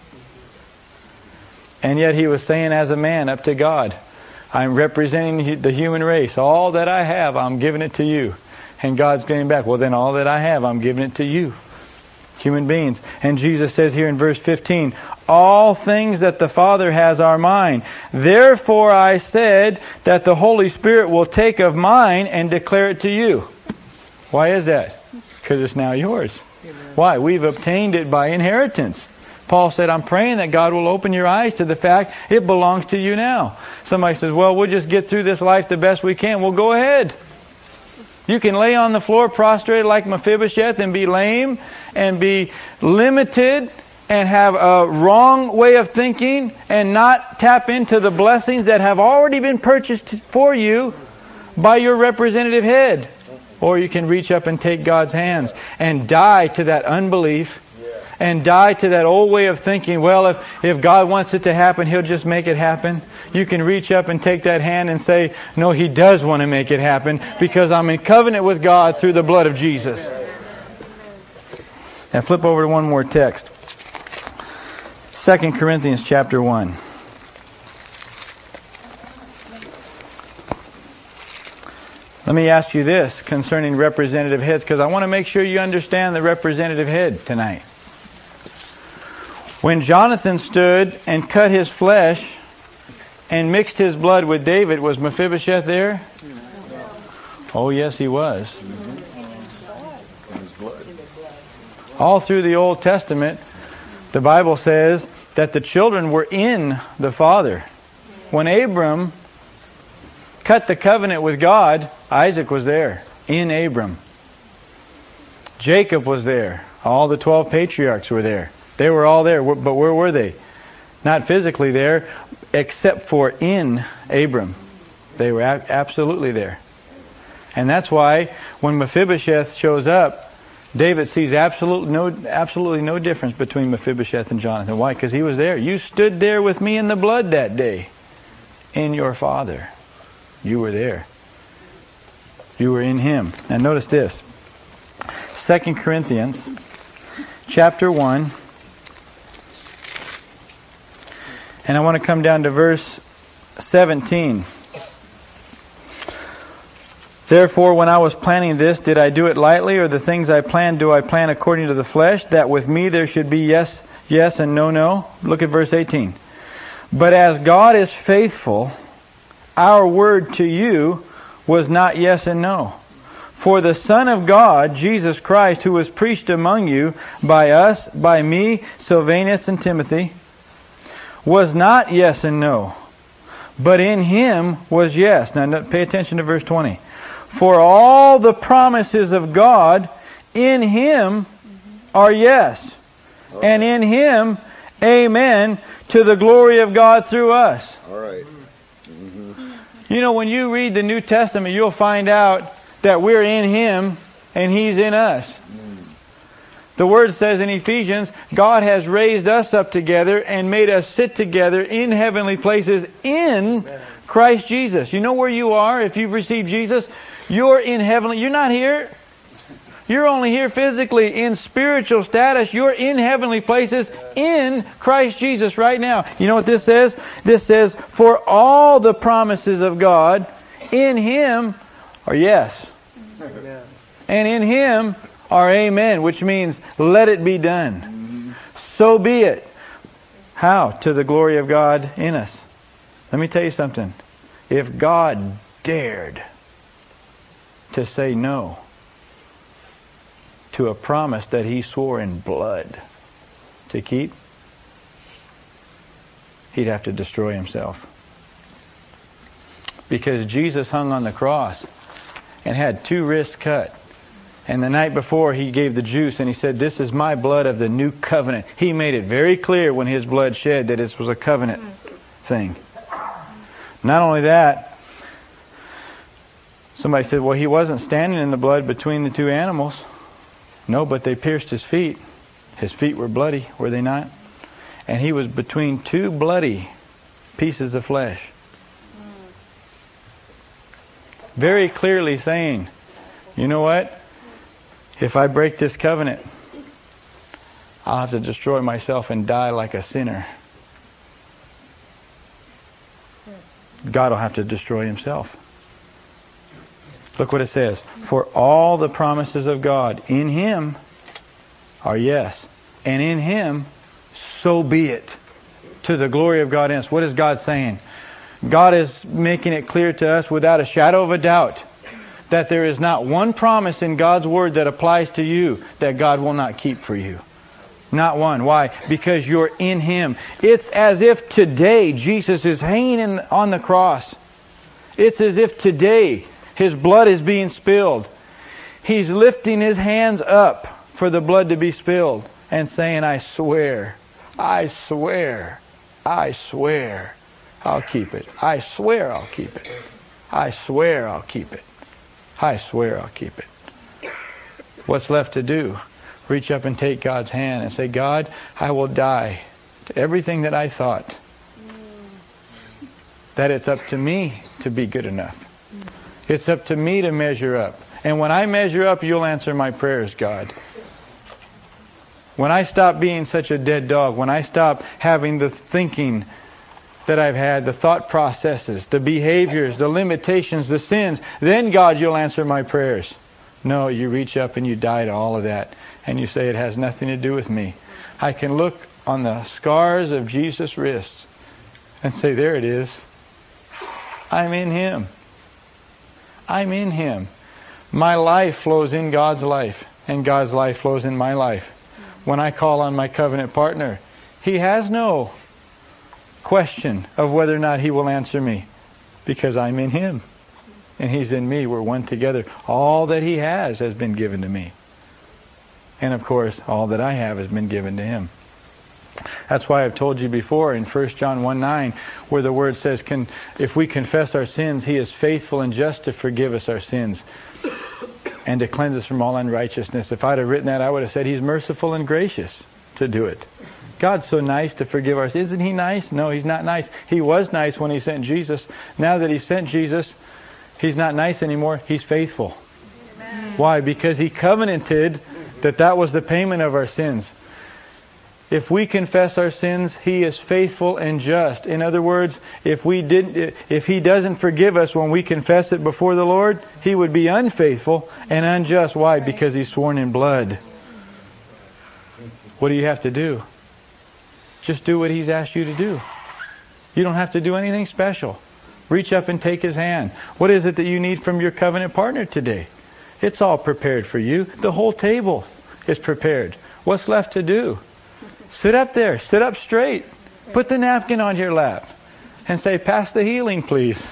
Speaker 1: And yet He was saying as a man up to God, I'm representing the human race. All that I have, I'm giving it to you. And God's getting back, well then all that I have, I'm giving it to you. Human beings. And Jesus says here in verse 15, all things that the Father has are mine. Therefore I said that the Holy Spirit will take of mine and declare it to you. Why is that? Because it's now yours. Amen. Why? We've obtained it by inheritance. Paul said, I'm praying that God will open your eyes to the fact it belongs to you now. Somebody says, well, we'll just get through this life the best we can. Well, go ahead. You can lay on the floor prostrate like Mephibosheth and be lame and be limited and have a wrong way of thinking and not tap into the blessings that have already been purchased for you by your representative head. Or you can reach up and take God's hands and die to that unbelief and die to that old way of thinking, well, if God wants it to happen, He'll just make it happen. You can reach up and take that hand and say, no, He does want to make it happen because I'm in covenant with God through the blood of Jesus. Now flip over to one more text. 2 Corinthians chapter 1. Let me ask you this concerning representative heads, because I want to make sure you understand the representative head tonight. When Jonathan stood and cut his flesh and mixed his blood with David, was Mephibosheth there? Oh, yes, he was. All through the Old Testament, the Bible says that the children were in the father. When Abram cut the covenant with God, Isaac was there, in Abram. Jacob was there. All the 12 patriarchs were there. They were all there, but where were they? Not physically there, except for in Abram. They were absolutely there. And that's why when Mephibosheth shows up, David sees absolutely no difference between Mephibosheth and Jonathan. Why? Because he was there. You stood there with me in the blood that day. In your father. You were there. You were in him. Now notice this. 2 Corinthians chapter 1. And I want to come down to verse 17. Therefore, when I was planning this, did I do it lightly, or the things I planned, do I plan according to the flesh, that with me there should be yes, yes, and no, no? Look at verse 18. But as God is faithful, our word to you was not yes and no. For the Son of God, Jesus Christ, who was preached among you by us, by me, Silvanus, and Timothy, was not yes and no, but in Him was yes. Now pay attention to verse 20. For all the promises of God in Him are yes, and in Him, amen, to the glory of God through us.
Speaker 2: All right.
Speaker 1: You know, when you read the New Testament, you'll find out that we're in Him and He's in us. The Word says in Ephesians, God has raised us up together and made us sit together in heavenly places in Christ Jesus. You know where you are if you've received Jesus? You're in heavenly. You're not here. You're only here physically. In spiritual status, you're in heavenly places in Christ Jesus right now. You know what this says? This says, for all the promises of God in Him are yes. And in Him are amen, which means let it be done. So be it. How? To the glory of God in us. Let me tell you something. If God dared to say no to a promise that He swore in blood to keep, He'd have to destroy Himself. Because Jesus hung on the cross and had 2 wrists cut. And the night before, He gave the juice and He said, this is my blood of the new covenant. He made it very clear when His blood shed that this was a covenant thing. Not only that, somebody said, well, He wasn't standing in the blood between the 2 animals. No, but they pierced His feet. His feet were bloody, were they not? And He was between 2 bloody pieces of flesh. Very clearly saying, you know what? If I break this covenant, I'll have to destroy myself and die like a sinner. God will have to destroy Himself. Look what it says. For all the promises of God in Him are yes. And in Him, so be it. To the glory of God in us. What is God saying? God is making it clear to us without a shadow of a doubt that there is not one promise in God's Word that applies to you that God will not keep for you. Not one. Why? Because you're in Him. It's as if today Jesus is hanging on the cross. It's as if today His blood is being spilled. He's lifting His hands up for the blood to be spilled and saying, I swear, I swear, I swear I'll keep it. I swear I'll keep it. I swear I'll keep it. I swear I'll keep it. What's left to do? Reach up and take God's hand and say, God, I will die to everything that I thought. That it's up to me to be good enough. It's up to me to measure up. And when I measure up, you'll answer my prayers, God. When I stop being such a dead dog, when I stop having the thinking that I've had, the thought processes, the behaviors, the limitations, the sins, then God, you'll answer my prayers. No, you reach up and you die to all of that. And you say, it has nothing to do with me. I can look on the scars of Jesus' wrists and say, there it is. I'm in Him. I'm in Him. My life flows in God's life, and God's life flows in my life. When I call on my covenant partner, He has no question of whether or not He will answer me, because I'm in Him and He's in me. We're one together. All that He has been given to me. And of course, all that I have has been given to Him. That's why I've told you before in 1 John 1:9, where the Word says, if we confess our sins, He is faithful and just to forgive us our sins and to cleanse us from all unrighteousness. If I'd have written that, I would have said He's merciful and gracious to do it. God's so nice to forgive our sins. Isn't He nice? No, He's not nice. He was nice when He sent Jesus. Now that He sent Jesus, He's not nice anymore. He's faithful. Amen. Why? Because He covenanted that was the payment of our sins. If we confess our sins, He is faithful and just. In other words, if He doesn't forgive us when we confess it before the Lord, He would be unfaithful and unjust. Why? Because He's sworn in blood. What do you have to do? Just do what He's asked you to do. You don't have to do anything special. Reach up and take His hand. What is it that you need from your covenant partner today? It's all prepared for you. The whole table is prepared. What's left to do? Sit up there. Sit up straight. Put the napkin on your lap and say, "Pass the healing, please."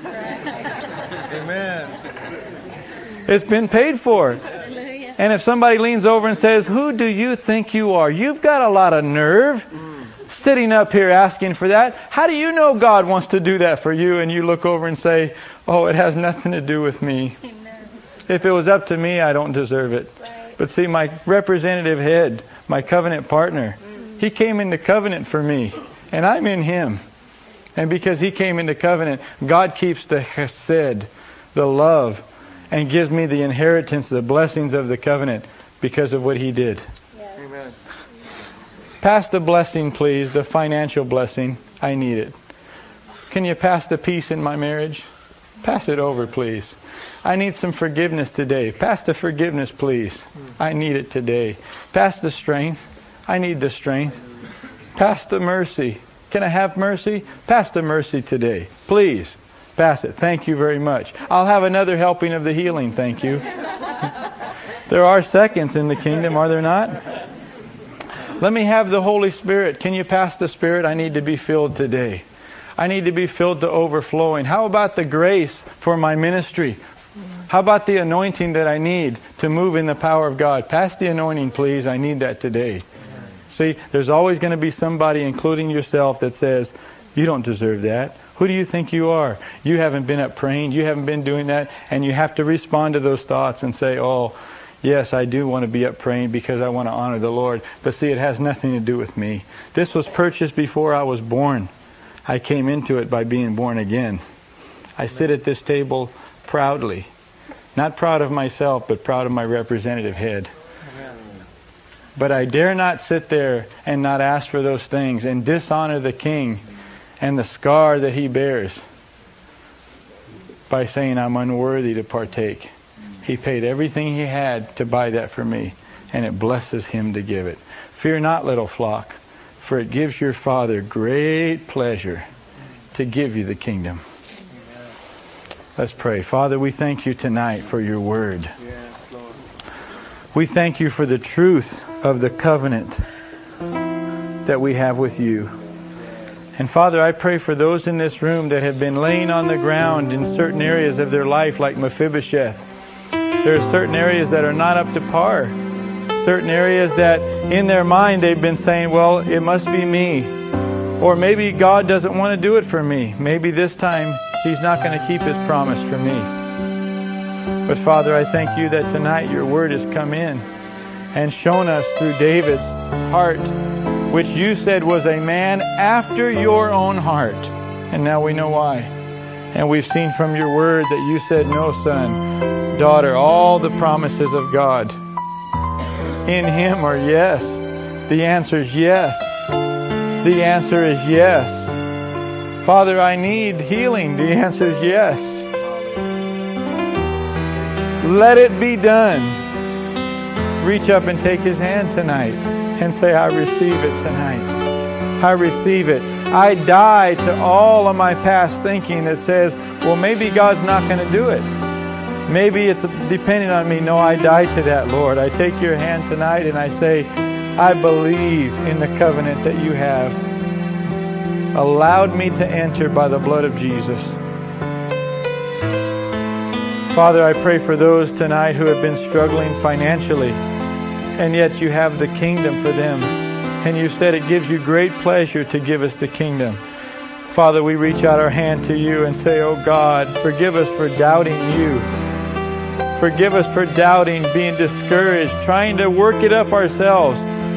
Speaker 2: Amen.
Speaker 1: It's been paid for. And if somebody leans over and says, "Who do you think you are? You've got a lot of nerve sitting up here asking for that. How do you know God wants to do that for you?" And you look over and say, "Oh, it has nothing to do with me. If it was up to me, I don't deserve it." But see, my representative head, my covenant partner, He came into covenant for me, and I'm in Him. And because He came into covenant, God keeps the chesed, the love, and gives me the inheritance, the blessings of the covenant because of what He did.
Speaker 2: Yes. Amen.
Speaker 1: Pass the blessing, please, the financial blessing. I need it. Can you pass the peace in my marriage? Pass it over, please. I need some forgiveness today. Pass the forgiveness, please. I need it today. Pass the strength. I need the strength. Pass the mercy. Can I have mercy? Pass the mercy today. Please. Pass it. Thank you very much. I'll have another helping of the healing. Thank you. There are seconds in the kingdom, are there not? Let me have the Holy Spirit. Can you pass the Spirit? I need to be filled today. I need to be filled to overflowing. How about the grace for my ministry? How about the anointing that I need to move in the power of God? Pass the anointing, please. I need that today. See, there's always going to be somebody, including yourself, that says, "You don't deserve that. Who do you think you are? You haven't been up praying. You haven't been doing that." And you have to respond to those thoughts and say, "Oh, yes, I do want to be up praying because I want to honor the Lord. But see, it has nothing to do with me. This was purchased before I was born. I came into it by being born again. I sit at this table proudly. Not proud of myself, but proud of my representative head. But I dare not sit there and not ask for those things and dishonor the King and the scar that He bears by saying I'm unworthy to partake. He paid everything He had to buy that for me, and it blesses Him to give it. Fear not, little flock, for it gives your Father great pleasure to give you the kingdom. Let's pray. Father, we thank you tonight for your word. We thank you for the truth of the covenant that we have with you. And Father, I pray for those in this room that have been laying on the ground in certain areas of their life like Mephibosheth. There are certain areas that are not up to par. Certain areas that in their mind they've been saying, well, it must be me. Or maybe God doesn't want to do it for me. Maybe this time He's not going to keep His promise for me. But Father, I thank you that tonight your word has come in and shown us through David's heart, which you said was a man after your own heart. And now we know why. And we've seen from your word that you said, no, son, daughter, all the promises of God in Him are yes. The answer is yes. The answer is yes. Father, I need healing. The answer is yes. Let it be done. Reach up and take His hand tonight and say, I receive it tonight. I receive it. I die to all of my past thinking that says, well, maybe God's not going to do it. Maybe it's depending on me. No, I die to that, Lord. I take your hand tonight and I say, I believe in the covenant that you have allowed me to enter by the blood of Jesus. Father, I pray for those tonight who have been struggling financially, and yet you have the kingdom for them. And you said it gives you great pleasure to give us the kingdom. Father, we reach out our hand to you and say, oh God, forgive us for doubting you. Forgive us for doubting, being discouraged, trying to work it up ourselves,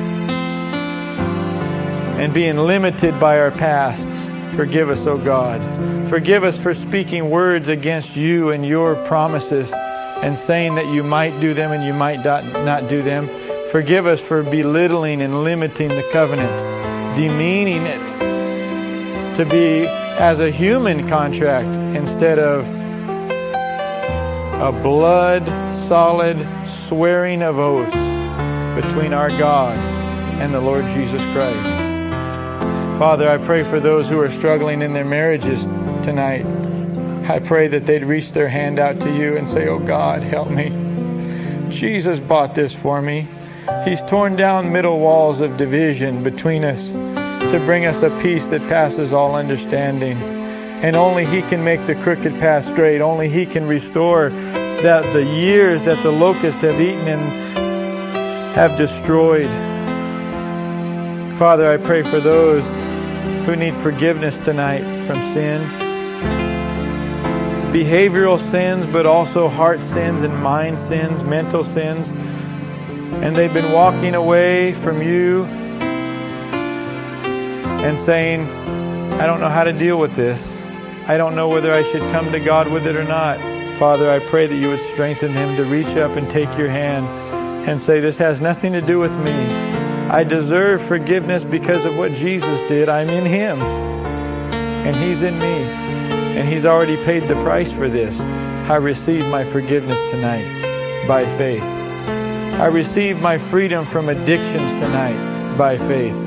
Speaker 1: and being limited by our past. Forgive us, oh God. Forgive us for speaking words against you and your promises and saying that you might do them and you might not do them. Forgive us for belittling and limiting the covenant, demeaning it to be as a human contract instead of a blood-solid swearing of oaths between our God and the Lord Jesus Christ. Father, I pray for those who are struggling in their marriages tonight. I pray that they'd reach their hand out to you and say, "Oh God, help me. Jesus bought this for me. He's torn down middle walls of division between us to bring us a peace that passes all understanding. And only He can make the crooked path straight. Only He can restore that the years that the locusts have eaten and have destroyed." Father, I pray for those who need forgiveness tonight from sin. Behavioral sins, but also heart sins and mind sins, mental sins. And they've been walking away from you and saying, "I don't know how to deal with this. I don't know whether I should come to God with it or not." Father, I pray that you would strengthen him to reach up and take your hand and say, "This has nothing to do with me. I deserve forgiveness because of what Jesus did. I'm in Him, and He's in me, and He's already paid the price for this. I receive my forgiveness tonight by faith. I receive my freedom from addictions tonight by faith."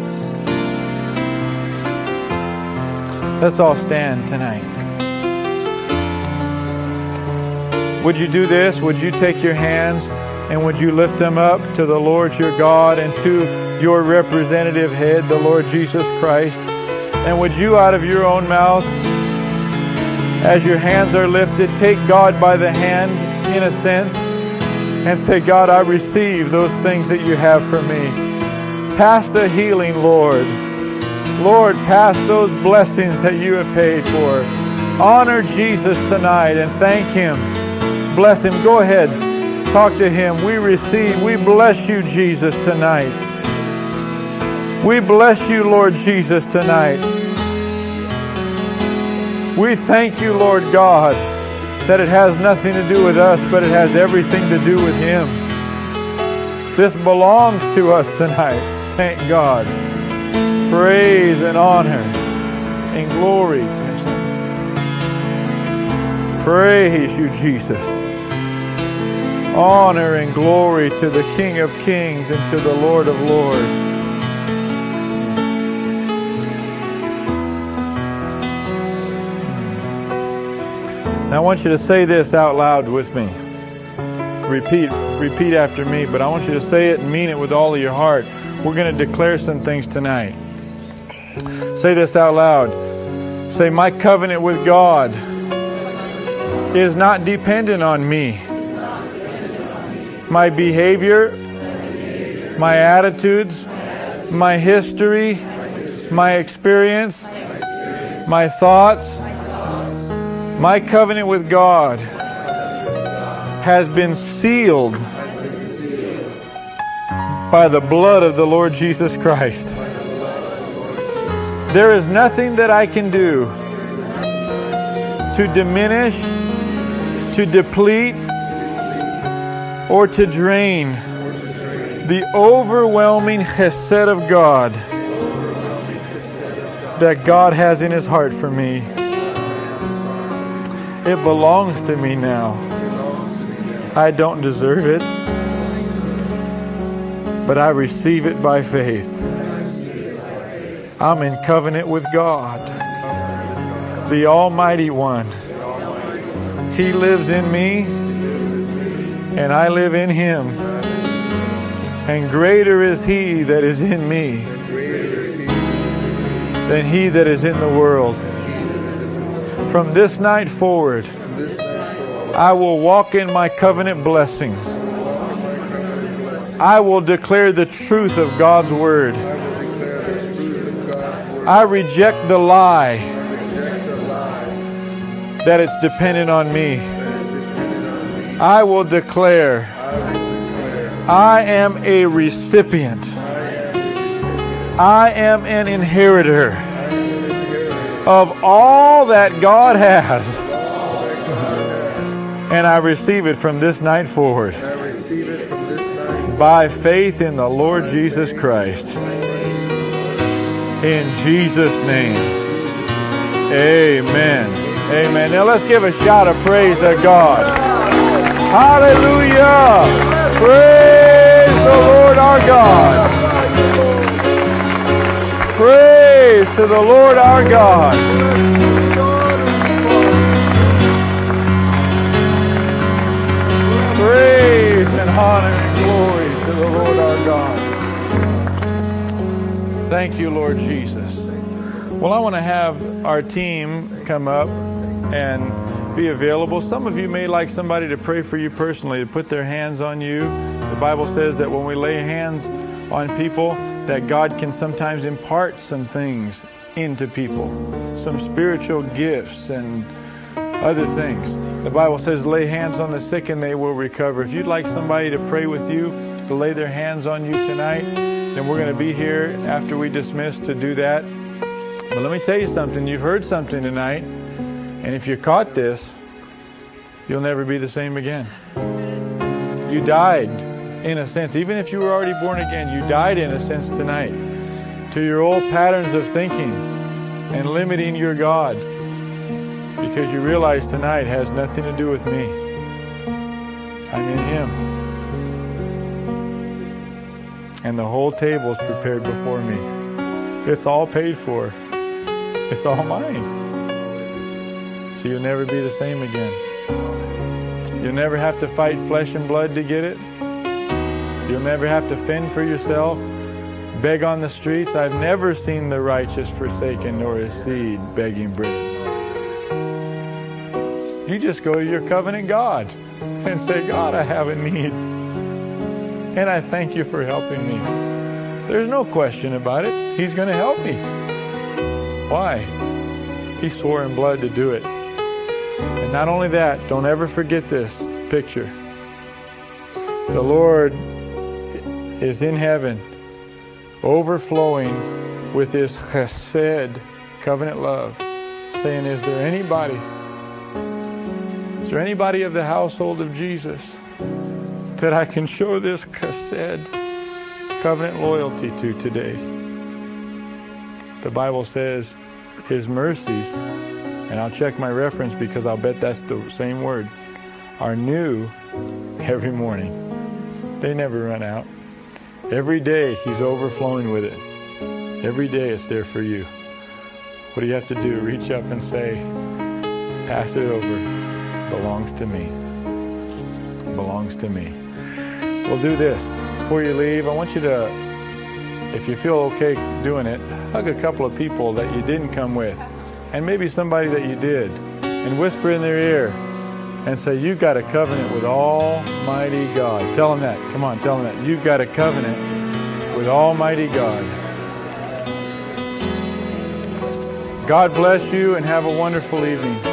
Speaker 1: Let's all stand tonight. Would you do this? Would you take your hands and would you lift them up to the Lord your God and to your representative head, the Lord Jesus Christ? And would you, out of your own mouth, as your hands are lifted, take God by the hand, in a sense, and say, "God, I receive those things that you have for me. Pass the healing, Lord. Lord, pass those blessings that you have paid for." Honor Jesus tonight and thank Him. Bless Him. Go ahead. Talk to Him. We receive. We bless you, Jesus, tonight. We bless you, Lord Jesus, tonight. We thank you, Lord God, that it has nothing to do with us, but it has everything to do with Him. This belongs to us tonight. Thank God. Praise and honor and glory. Praise you, Jesus. Honor and glory to the King of Kings and to the Lord of Lords. Now I want you to say this out loud with me. Repeat after me, but I want you to say it and mean it with all of your heart. We're going to declare some things tonight. Say this out loud. Say, "My covenant with God is not dependent on me. My behavior, my attitudes, my history, my experience, my thoughts, my covenant with God has been sealed by the blood of the Lord Jesus Christ. There is nothing that I can do to diminish, to deplete, or to drain the overwhelming chesed of God that God has in His heart for me. It belongs to me now. I don't deserve it, but I receive it by faith. I'm in covenant with God, the Almighty One. He lives in me, and I live in Him. And greater is He that is in me than he that is in the world. From this night forward, I will walk in my covenant blessings. I will declare the truth of God's Word. I reject the lie that it's dependent on me. I will declare I am a recipient. I am an inheritor of all that God has. And I receive it from this night forward. by faith in the Lord Jesus Christ. In Jesus' name. Amen. Amen. Now let's give a shout of praise to God. Hallelujah. Praise the Lord our God. Praise to the Lord our God. Praise and honor and glory to the Lord our God. Thank you, Lord Jesus. Well, I want to have our team come up and be available. Some of you may like somebody to pray for you personally, to put their hands on you. The Bible says that when we lay hands on people, that God can sometimes impart some things into people, some spiritual gifts and other things. The Bible says, lay hands on the sick and they will recover. If you'd like somebody to pray with you, to lay their hands on you tonight, then we're going to be here after we dismiss to do that. But let me tell you something. You've heard something tonight, and if you caught this, you'll never be the same again. You died, in a sense. Even if you were already born again, you died in a sense tonight to your old patterns of thinking and limiting your God, because you realize tonight has nothing to do with me. I'm in Him. And the whole table is prepared before me. It's all paid for. It's all mine. So you'll never be the same again. You'll never have to fight flesh and blood to get it. You'll never have to fend for yourself, beg on the streets. I've never seen the righteous forsaken nor his seed begging bread. You just go to your covenant God and say, God, I have a need. And I thank you for helping me. There's no question about it. He's going to help me. Why? He swore in blood to do it. And not only that, don't ever forget this picture. The Lord is in heaven, overflowing with His chesed, covenant love, saying, is there anybody of the household of Jesus that I can show this chesed, covenant loyalty to today? The Bible says His mercies, and I'll check my reference because I'll bet that's the same word, are new every morning. They never run out. Every day He's overflowing with it. Every day it's there for you. What do you have to do? Reach up and say, pass it over. Belongs to me. Belongs to me. We'll do this. Before you leave, I want you to, if you feel okay doing it, hug a couple of people that you didn't come with, and maybe somebody that you did, and whisper in their ear and say, you've got a covenant with Almighty God. Tell them that. Come on, tell them that. You've got a covenant with Almighty God. God bless you and have a wonderful evening.